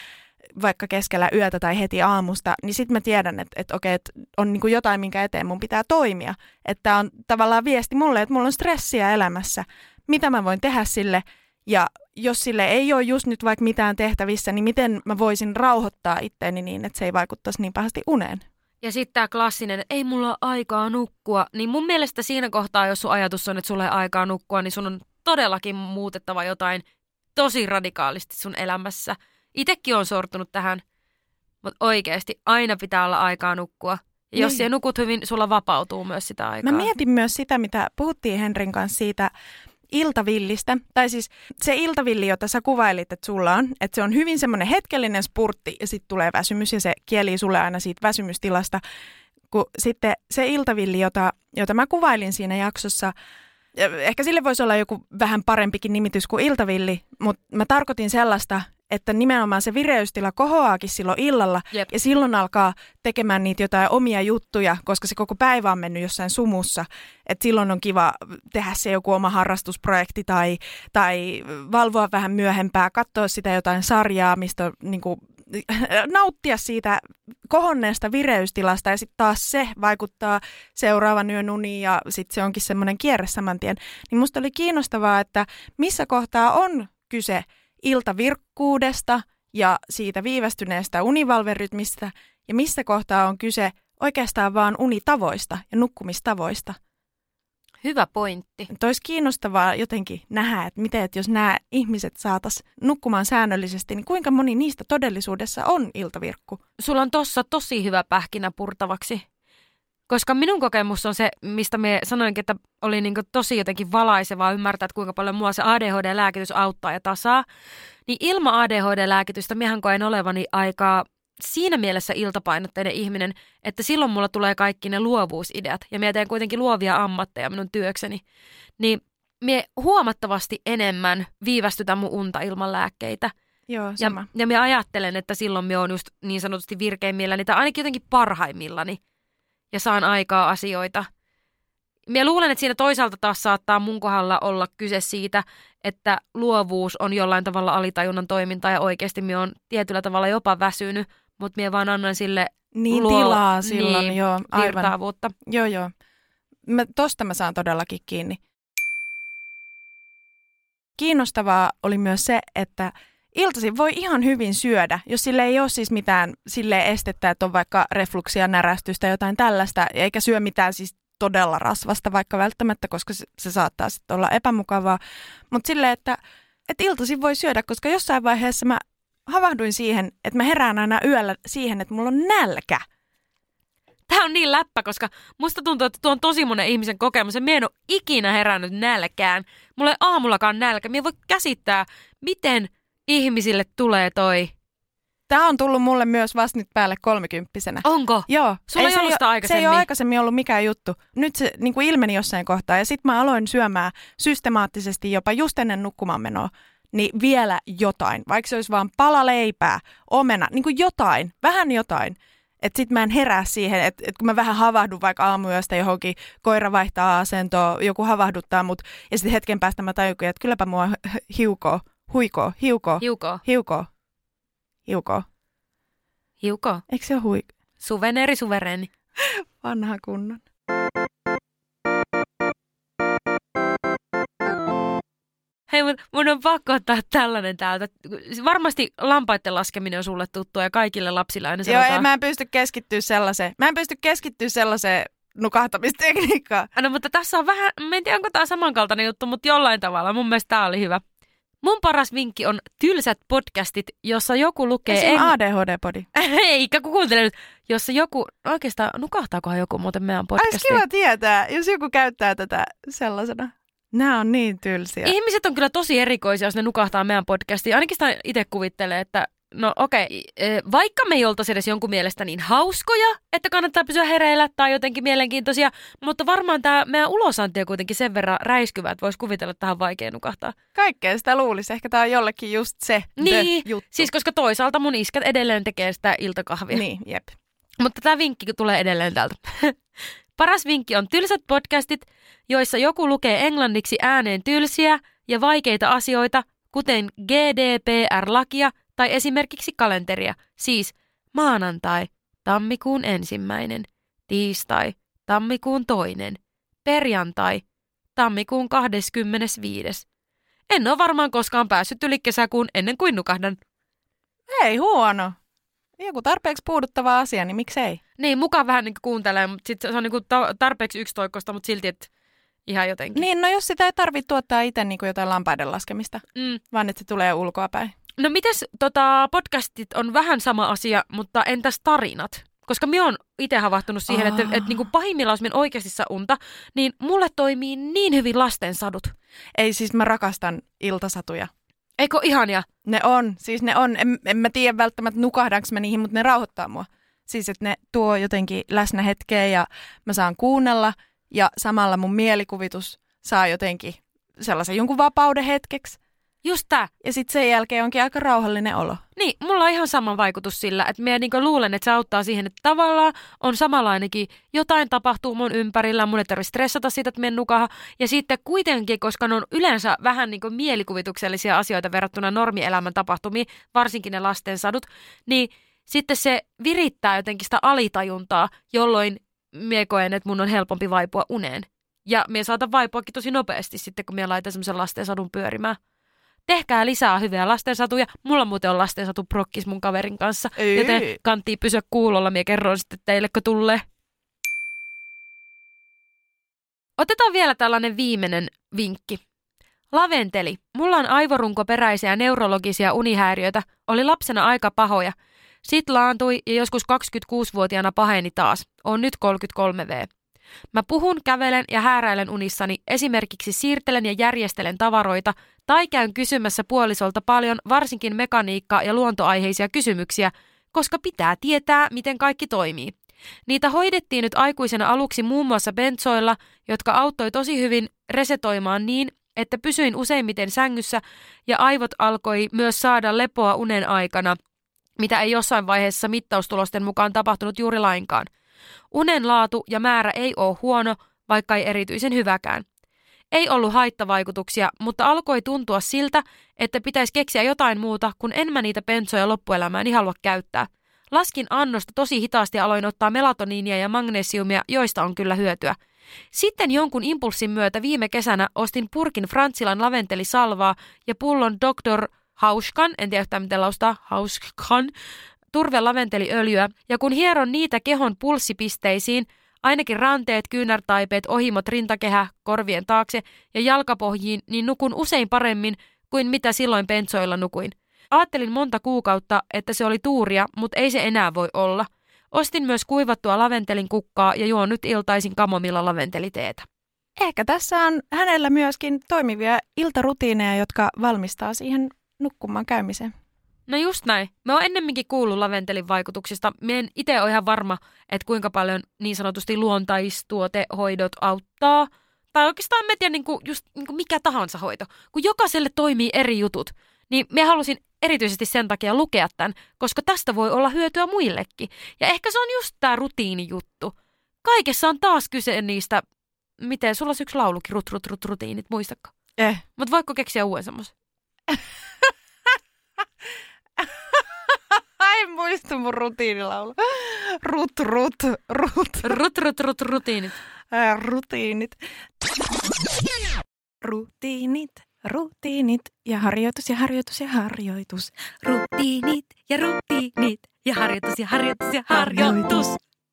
vaikka keskellä yötä tai heti aamusta, niin sitten mä tiedän, että, että okei, että on niin kuin jotain, minkä eteen mun pitää toimia. Että on tavallaan viesti mulle, että mulla on stressiä elämässä. Mitä mä voin tehdä sille? Ja jos sille ei ole just nyt vaikka mitään tehtävissä, niin miten mä voisin rauhoittaa itteeni niin, että se ei vaikuttaisi niin pahasti uneen? Ja sitten tämä klassinen, että ei mulla ole aikaa nukkua, niin mun mielestä siinä kohtaa, jos sun ajatus on, että sulla ei aikaa nukkua, niin sun on todellakin muutettava jotain tosi radikaalisti sun elämässä. Itekin on sortunut tähän, mutta oikeasti aina pitää olla aikaa nukkua. Ja jos niin. nukut hyvin, sulla vapautuu myös sitä aikaa. Mä mietin myös sitä, mitä puhuttiin Henrin kanssa siitä iltavillistä. Tai siis se iltavilli, jota sä kuvailit, että sulla on, että se on hyvin semmoinen hetkellinen spurtti ja sitten tulee väsymys ja se kielii sulle aina siitä väsymystilasta. Kun sitten se iltavilli, jota, jota mä kuvailin siinä jaksossa, ehkä sille voisi olla joku vähän parempikin nimitys kuin iltavilli, mutta mä tarkoitin sellaista, että nimenomaan se vireystila kohoaakin silloin illalla Jep. ja silloin alkaa tekemään niitä jotain omia juttuja, koska se koko päivä on mennyt jossain sumussa. Että silloin on kiva tehdä se joku oma harrastusprojekti tai, tai valvoa vähän myöhempää, katsoa sitä jotain sarjaa, mistä on, niin kuin, nauttia siitä kohonneesta vireystilasta ja sitten taas se vaikuttaa seuraavan yön uniin ja sitten se onkin semmoinen kierre saman tien. Niin musta oli kiinnostavaa, että missä kohtaa on kyse iltavirkkuudesta ja siitä viivästyneestä univalverytmistä ja missä kohtaa on kyse oikeastaan vaan unitavoista ja nukkumistavoista. Hyvä pointti. Olisi kiinnostavaa jotenkin nähdä, että miten, että jos nämä ihmiset saataisiin nukkumaan säännöllisesti, niin kuinka moni niistä todellisuudessa on iltavirkku? Sulla on tossa tosi hyvä pähkinä purtavaksi. Koska minun kokemus on se, mistä me sanoinkin, että oli niin kuin tosi jotenkin valaisevaa ymmärtää, että kuinka paljon mua se A D H D-lääkitys auttaa ja tasaa. Niin ilman A D H D-lääkitystä miehän koen olevani aikaa siinä mielessä iltapainotteinen ihminen, että silloin mulla tulee kaikki ne luovuusideat. Ja mä teen kuitenkin luovia ammatteja minun työkseni. Niin mie huomattavasti enemmän viivästytän mun unta ilman lääkkeitä. Joo, sama. Ja, ja mä ajattelen, että silloin mä oon just niin sanotusti virkeimmilläni tai ainakin jotenkin parhaimmillani. Ja saan aikaa asioita. Mä luulen, että siinä toisaalta taas saattaa mun kohdalla olla kyse siitä, että luovuus on jollain tavalla alitajunnan toimintaa ja oikeasti mä oon tietyllä tavalla jopa väsynyt, mutta mä vaan annan sille niin luo... tilaa silloin, niin, joo, aivan. Virtaavuutta. Joo, joo. Mä, tosta mä saan todellakin kiinni. Kiinnostavaa oli myös se, että iltaisin voi ihan hyvin syödä, jos sille ei ole siis mitään sille estettä, että on vaikka refluksia, närästystä, jotain tällaista, eikä syö mitään siis todella rasvasta vaikka välttämättä, koska se, se saattaa sitten olla epämukavaa. Mutta silleen, että, että iltaisin voi syödä, koska jossain vaiheessa mä havahduin siihen, että mä herään aina yöllä siihen, että mulla on nälkä. Tämä on niin läppä, koska musta tuntuu, että tuo on tosi monen ihmisen kokemus. Ja mä en ole ikinä herännyt nälkään. Mulla ei aamullakaan nälkä. Mä en voi käsittää, miten ihmisille tulee toi. Tämä on tullut mulle myös vasta nyt päälle kolmekymppisenä. Onko? Joo. Sulla ei, ei ollut sitä aikaisemmin? Se ei ole aikaisemmin ollut mikään juttu. Nyt se niin kuin ilmeni jossain kohtaa ja sitten mä aloin syömään systemaattisesti jopa just ennen nukkumaan menoa. Niin vielä jotain, vaikka se olisi vaan pala leipää, omena, niin kuin jotain, vähän jotain. Että sit mä en herää siihen, että et kun mä vähän havahdun vaikka aamuyöstä johonkin, koira vaihtaa asentoa, joku havahduttaa mut ja sitten hetken päästä mä tajunkin, että kylläpä mua hiukoo, huikoo, hiukoo, hiukoo, hiukoo, hiukoo. Hiukoo. Eikö se ole huik? Suveneeri, suvereeni. Vanha kunnon. Hei, mun, mun on pakko ottaa tällainen täältä. Varmasti lampaiden laskeminen on sulle tuttua ja kaikille lapsille aina sanotaan. Joo, ei, mä en pysty keskittyä sellaiseen. Mä en pysty keskittyä sellaiseen nukahtamistekniikkaan. No, mutta tässä on vähän, mä en tiedä, onko tämä samankaltainen juttu, mutta jollain tavalla. Mun mielestä tämä oli hyvä. Mun paras vinkki on tylsät podcastit, jossa joku lukee... Esim. A D H D-podi. Eikä, kun kuuntele nyt. Jossa joku... Oikeastaan, nukahtaakohan joku muuten meidän podcastiin? Olisi kiva tietää, jos joku käyttää tätä sellaisena. Nämä on niin tylsiä. Ihmiset on kyllä tosi erikoisia, jos ne nukahtaa meidän podcastiin. Ainakin sitä itse kuvittelee, että no okei, okay, vaikka me ei oltaisi edes jonkun mielestä niin hauskoja, että kannattaa pysyä hereillä tai jotenkin mielenkiintoisia, mutta varmaan tämä meidän ulosanti on kuitenkin sen verran räiskyvä, että voisi kuvitella, että tähän on vaikea nukahtaa. Kaikkea sitä luulisi. Ehkä tämä on jollekin just se niin, juttu. Siis koska toisaalta mun iskät edelleen tekee sitä iltakahvia. Niin, jep. Mutta tämä vinkki tulee edelleen täältä. Paras vinkki on tylsät podcastit, joissa joku lukee englanniksi ääneen tylsiä ja vaikeita asioita, kuten G D P R-lakia Tai esimerkiksi kalenteria, siis maanantai, tammikuun ensimmäinen, tiistai, tammikuun toinen, perjantai, tammikuun kahdeskymmenesviides. En ole varmaan koskaan päässyt yli kesäkuun ennen kuin nukahdan. Ei huono. Joku tarpeeksi puuduttava asia, niin miksei? Niin, mukaan vähän niin kuuntelee, mutta sit se on niin tarpeeksi yksitoikkoista, mutta silti, että ihan jotenkin. Niin, no jos sitä ei tarvitse tuottaa itse niin kuin jotain lampaiden laskemista, Mm. vaan että se tulee ulkoapäin. No mites tota, podcastit on vähän sama asia, mutta entäs tarinat? Koska minä oon itse havahtunut siihen, Oh. että, että niin kuin pahimmillaan, jos minä oikeasti saa unta, niin mulle toimii niin hyvin lastensadut. Ei, siis mä rakastan iltasatuja. Eikö ihania? Ne on, siis ne on. En, en mä tiedä välttämättä nukahdanko mä niihin, mutta ne rauhoittaa mua. Siis että ne tuo jotenkin läsnä hetkeä ja mä saan kuunnella ja samalla mun mielikuvitus saa jotenkin sellaisen jonkun vapauden hetkeksi. Just tää. Ja sitten sen jälkeen onkin aika rauhallinen olo. Niin, mulla on ihan sama vaikutus sillä, että minä niin luulen, että se auttaa siihen, että tavallaan on samanlainenkin, jotain tapahtuu mun ympärillä, mun ei tarvitse stressata siitä, että menen nukahan. Ja sitten kuitenkin, koska ne on yleensä vähän niin mielikuvituksellisia asioita verrattuna normielämän tapahtumiin, varsinkin ne lastensadut, niin sitten se virittää jotenkin sitä alitajuntaa, jolloin minä koen, että mun on helpompi vaipua uneen. Ja minä saatan vaipuakin tosi nopeasti sitten, kun minä laitan semmoisen lastensadun pyörimään. Tehkää lisää hyviä lastensatuja. Mulla muuten on lastensatu prokkis mun kaverin kanssa, Ei. joten kanttii pysyä kuulolla. Mie kerron sitten teille, kun tulee. Otetaan vielä tällainen viimeinen vinkki. Laventeli. Mulla on aivorunkoperäisiä neurologisia unihäiriöitä. Oli lapsena aika pahoja. Sit laantui ja joskus kaksikymmentäkuusivuotiaana paheni taas. On nyt kolmekymmentäkolme vuotta. Mä puhun, kävelen ja hääräilen unissani, esimerkiksi siirtelen ja järjestelen tavaroita tai käyn kysymässä puolisolta paljon varsinkin mekaniikka- ja luontoaiheisia kysymyksiä, koska pitää tietää, miten kaikki toimii. Niitä hoidettiin nyt aikuisena aluksi muun muassa bentsoilla, jotka auttoi tosi hyvin resetoimaan niin, että pysyin useimmiten sängyssä ja aivot alkoi myös saada lepoa unen aikana, mitä ei jossain vaiheessa mittaustulosten mukaan tapahtunut juuri lainkaan. Unen laatu ja määrä ei ole huono, vaikka ei erityisen hyväkään. Ei ollut haittavaikutuksia, mutta alkoi tuntua siltä, että pitäisi keksiä jotain muuta, kun en mä niitä bentsoja loppuelämääni halua käyttää. Laskin annosta tosi hitaasti ja aloin ottaa melatoniinia ja magnesiumia, joista on kyllä hyötyä. Sitten jonkun impulssin myötä viime kesänä ostin purkin Frantzilan laventelisalvaa ja pullon doktor Hauskan, en tiedä yhtään miten laustaa, Hauskan, turve-laventeliöljyä, ja kun hieron niitä kehon pulssipisteisiin, ainakin ranteet, kyynärtaipeet, ohimot, rintakehä, korvien taakse ja jalkapohjiin, niin nukun usein paremmin kuin mitä silloin bentsoilla nukuin. Aattelin monta kuukautta, että se oli tuuria, mutta ei se enää voi olla. Ostin myös kuivattua laventelin kukkaa ja juon nyt iltaisin kamomilla laventeliteetä. Ehkä tässä on hänellä myöskin toimivia iltarutiineja, jotka valmistaa siihen nukkumaan käymiseen. No just näin. Mä oon ennemminkin kuullut laventelin vaikutuksista. Mä en itse ole ihan varma, että kuinka paljon niin sanotusti luontaistuotehoidot auttaa. Tai oikeastaan mä tiedän niin kuin just niin kuin mikä tahansa hoito. Kun jokaiselle toimii eri jutut, niin mä halusin erityisesti sen takia lukea tämän, koska tästä voi olla hyötyä muillekin. Ja ehkä se on just tää rutiinijuttu. Kaikessa on taas kyse niistä, miten sulla on yksi laulukin, rut, rut, rut, rutiinit, muistatko? Eh. Mutta voiko keksiä uuden semmoisen? Ai muista mun rutiinilaulu. Rut, rut, rut. Rut, rut, rut, rutiinit. Äh, rutiinit. Rutiinit, rutiinit ja harjoitus ja harjoitus ja harjoitus. Rutiinit ja rutiinit ja harjoitus ja harjoitus ja harjoitus.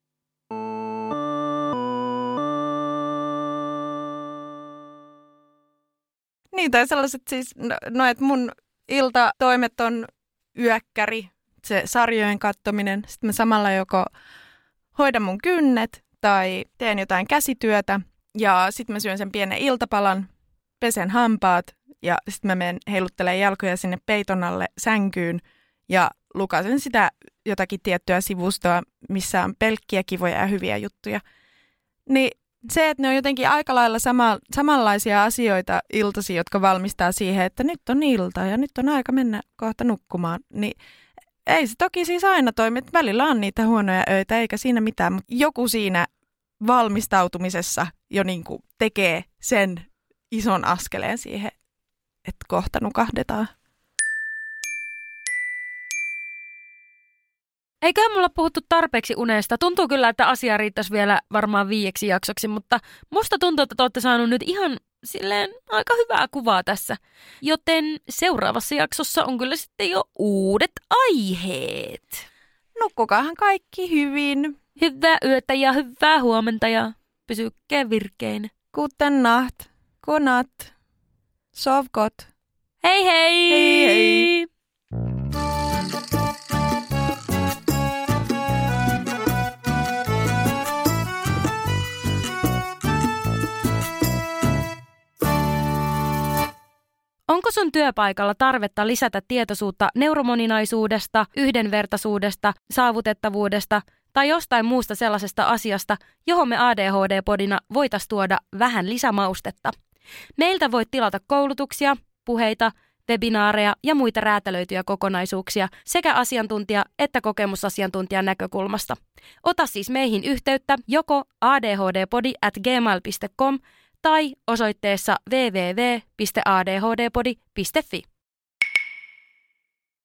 Niin, tai sellaiset siis, no, no että mun iltatoimet on yökkäri, se sarjojen kattominen. Sitten mä samalla joko hoidan mun kynnet tai teen jotain käsityötä ja sitten mä syön sen pienen iltapalan, pesen hampaat ja sitten mä menen heiluttelemaan jalkoja sinne peiton alle sänkyyn ja lukasen sitä jotakin tiettyä sivustoa, missä on pelkkiä kivoja ja hyviä juttuja. Niin se, että ne on jotenkin aika lailla sama, samanlaisia asioita iltasi, jotka valmistaa siihen, että nyt on ilta ja nyt on aika mennä kohta nukkumaan, niin ei se toki siis aina toimi. Välillä on niitä huonoja öitä, eikä siinä mitään, mutta joku siinä valmistautumisessa jo niin kuin tekee sen ison askeleen siihen, että kohta nukahdetaan. Eiköhän mulla puhuttu tarpeeksi unesta. Tuntuu kyllä, että asia riittäisi vielä varmaan viieksi jaksoksi, mutta musta tuntuu, että te olette saanut nyt ihan silleen aika hyvää kuvaa tässä. Joten seuraavassa jaksossa on kyllä sitten jo uudet aiheet. Nukkukaahan kaikki hyvin. Hyvää yötä ja hyvää huomenta ja pysykää virkein. Guten Nacht. Godnatt. Sov gott. Hei hei! Hei hei! Onko sun työpaikalla tarvetta lisätä tietoisuutta neuromoninaisuudesta, yhdenvertaisuudesta, saavutettavuudesta tai jostain muusta sellaisesta asiasta, johon me A D H D-podina voitaisiin tuoda vähän lisämaustetta? Meiltä voit tilata koulutuksia, puheita, webinaareja ja muita räätälöityjä kokonaisuuksia sekä asiantuntija- että kokemusasiantuntijan näkökulmasta. Ota siis meihin yhteyttä joko a d h d podi at gmail piste com tai osoitteessa w w w piste a d h d podi piste f i.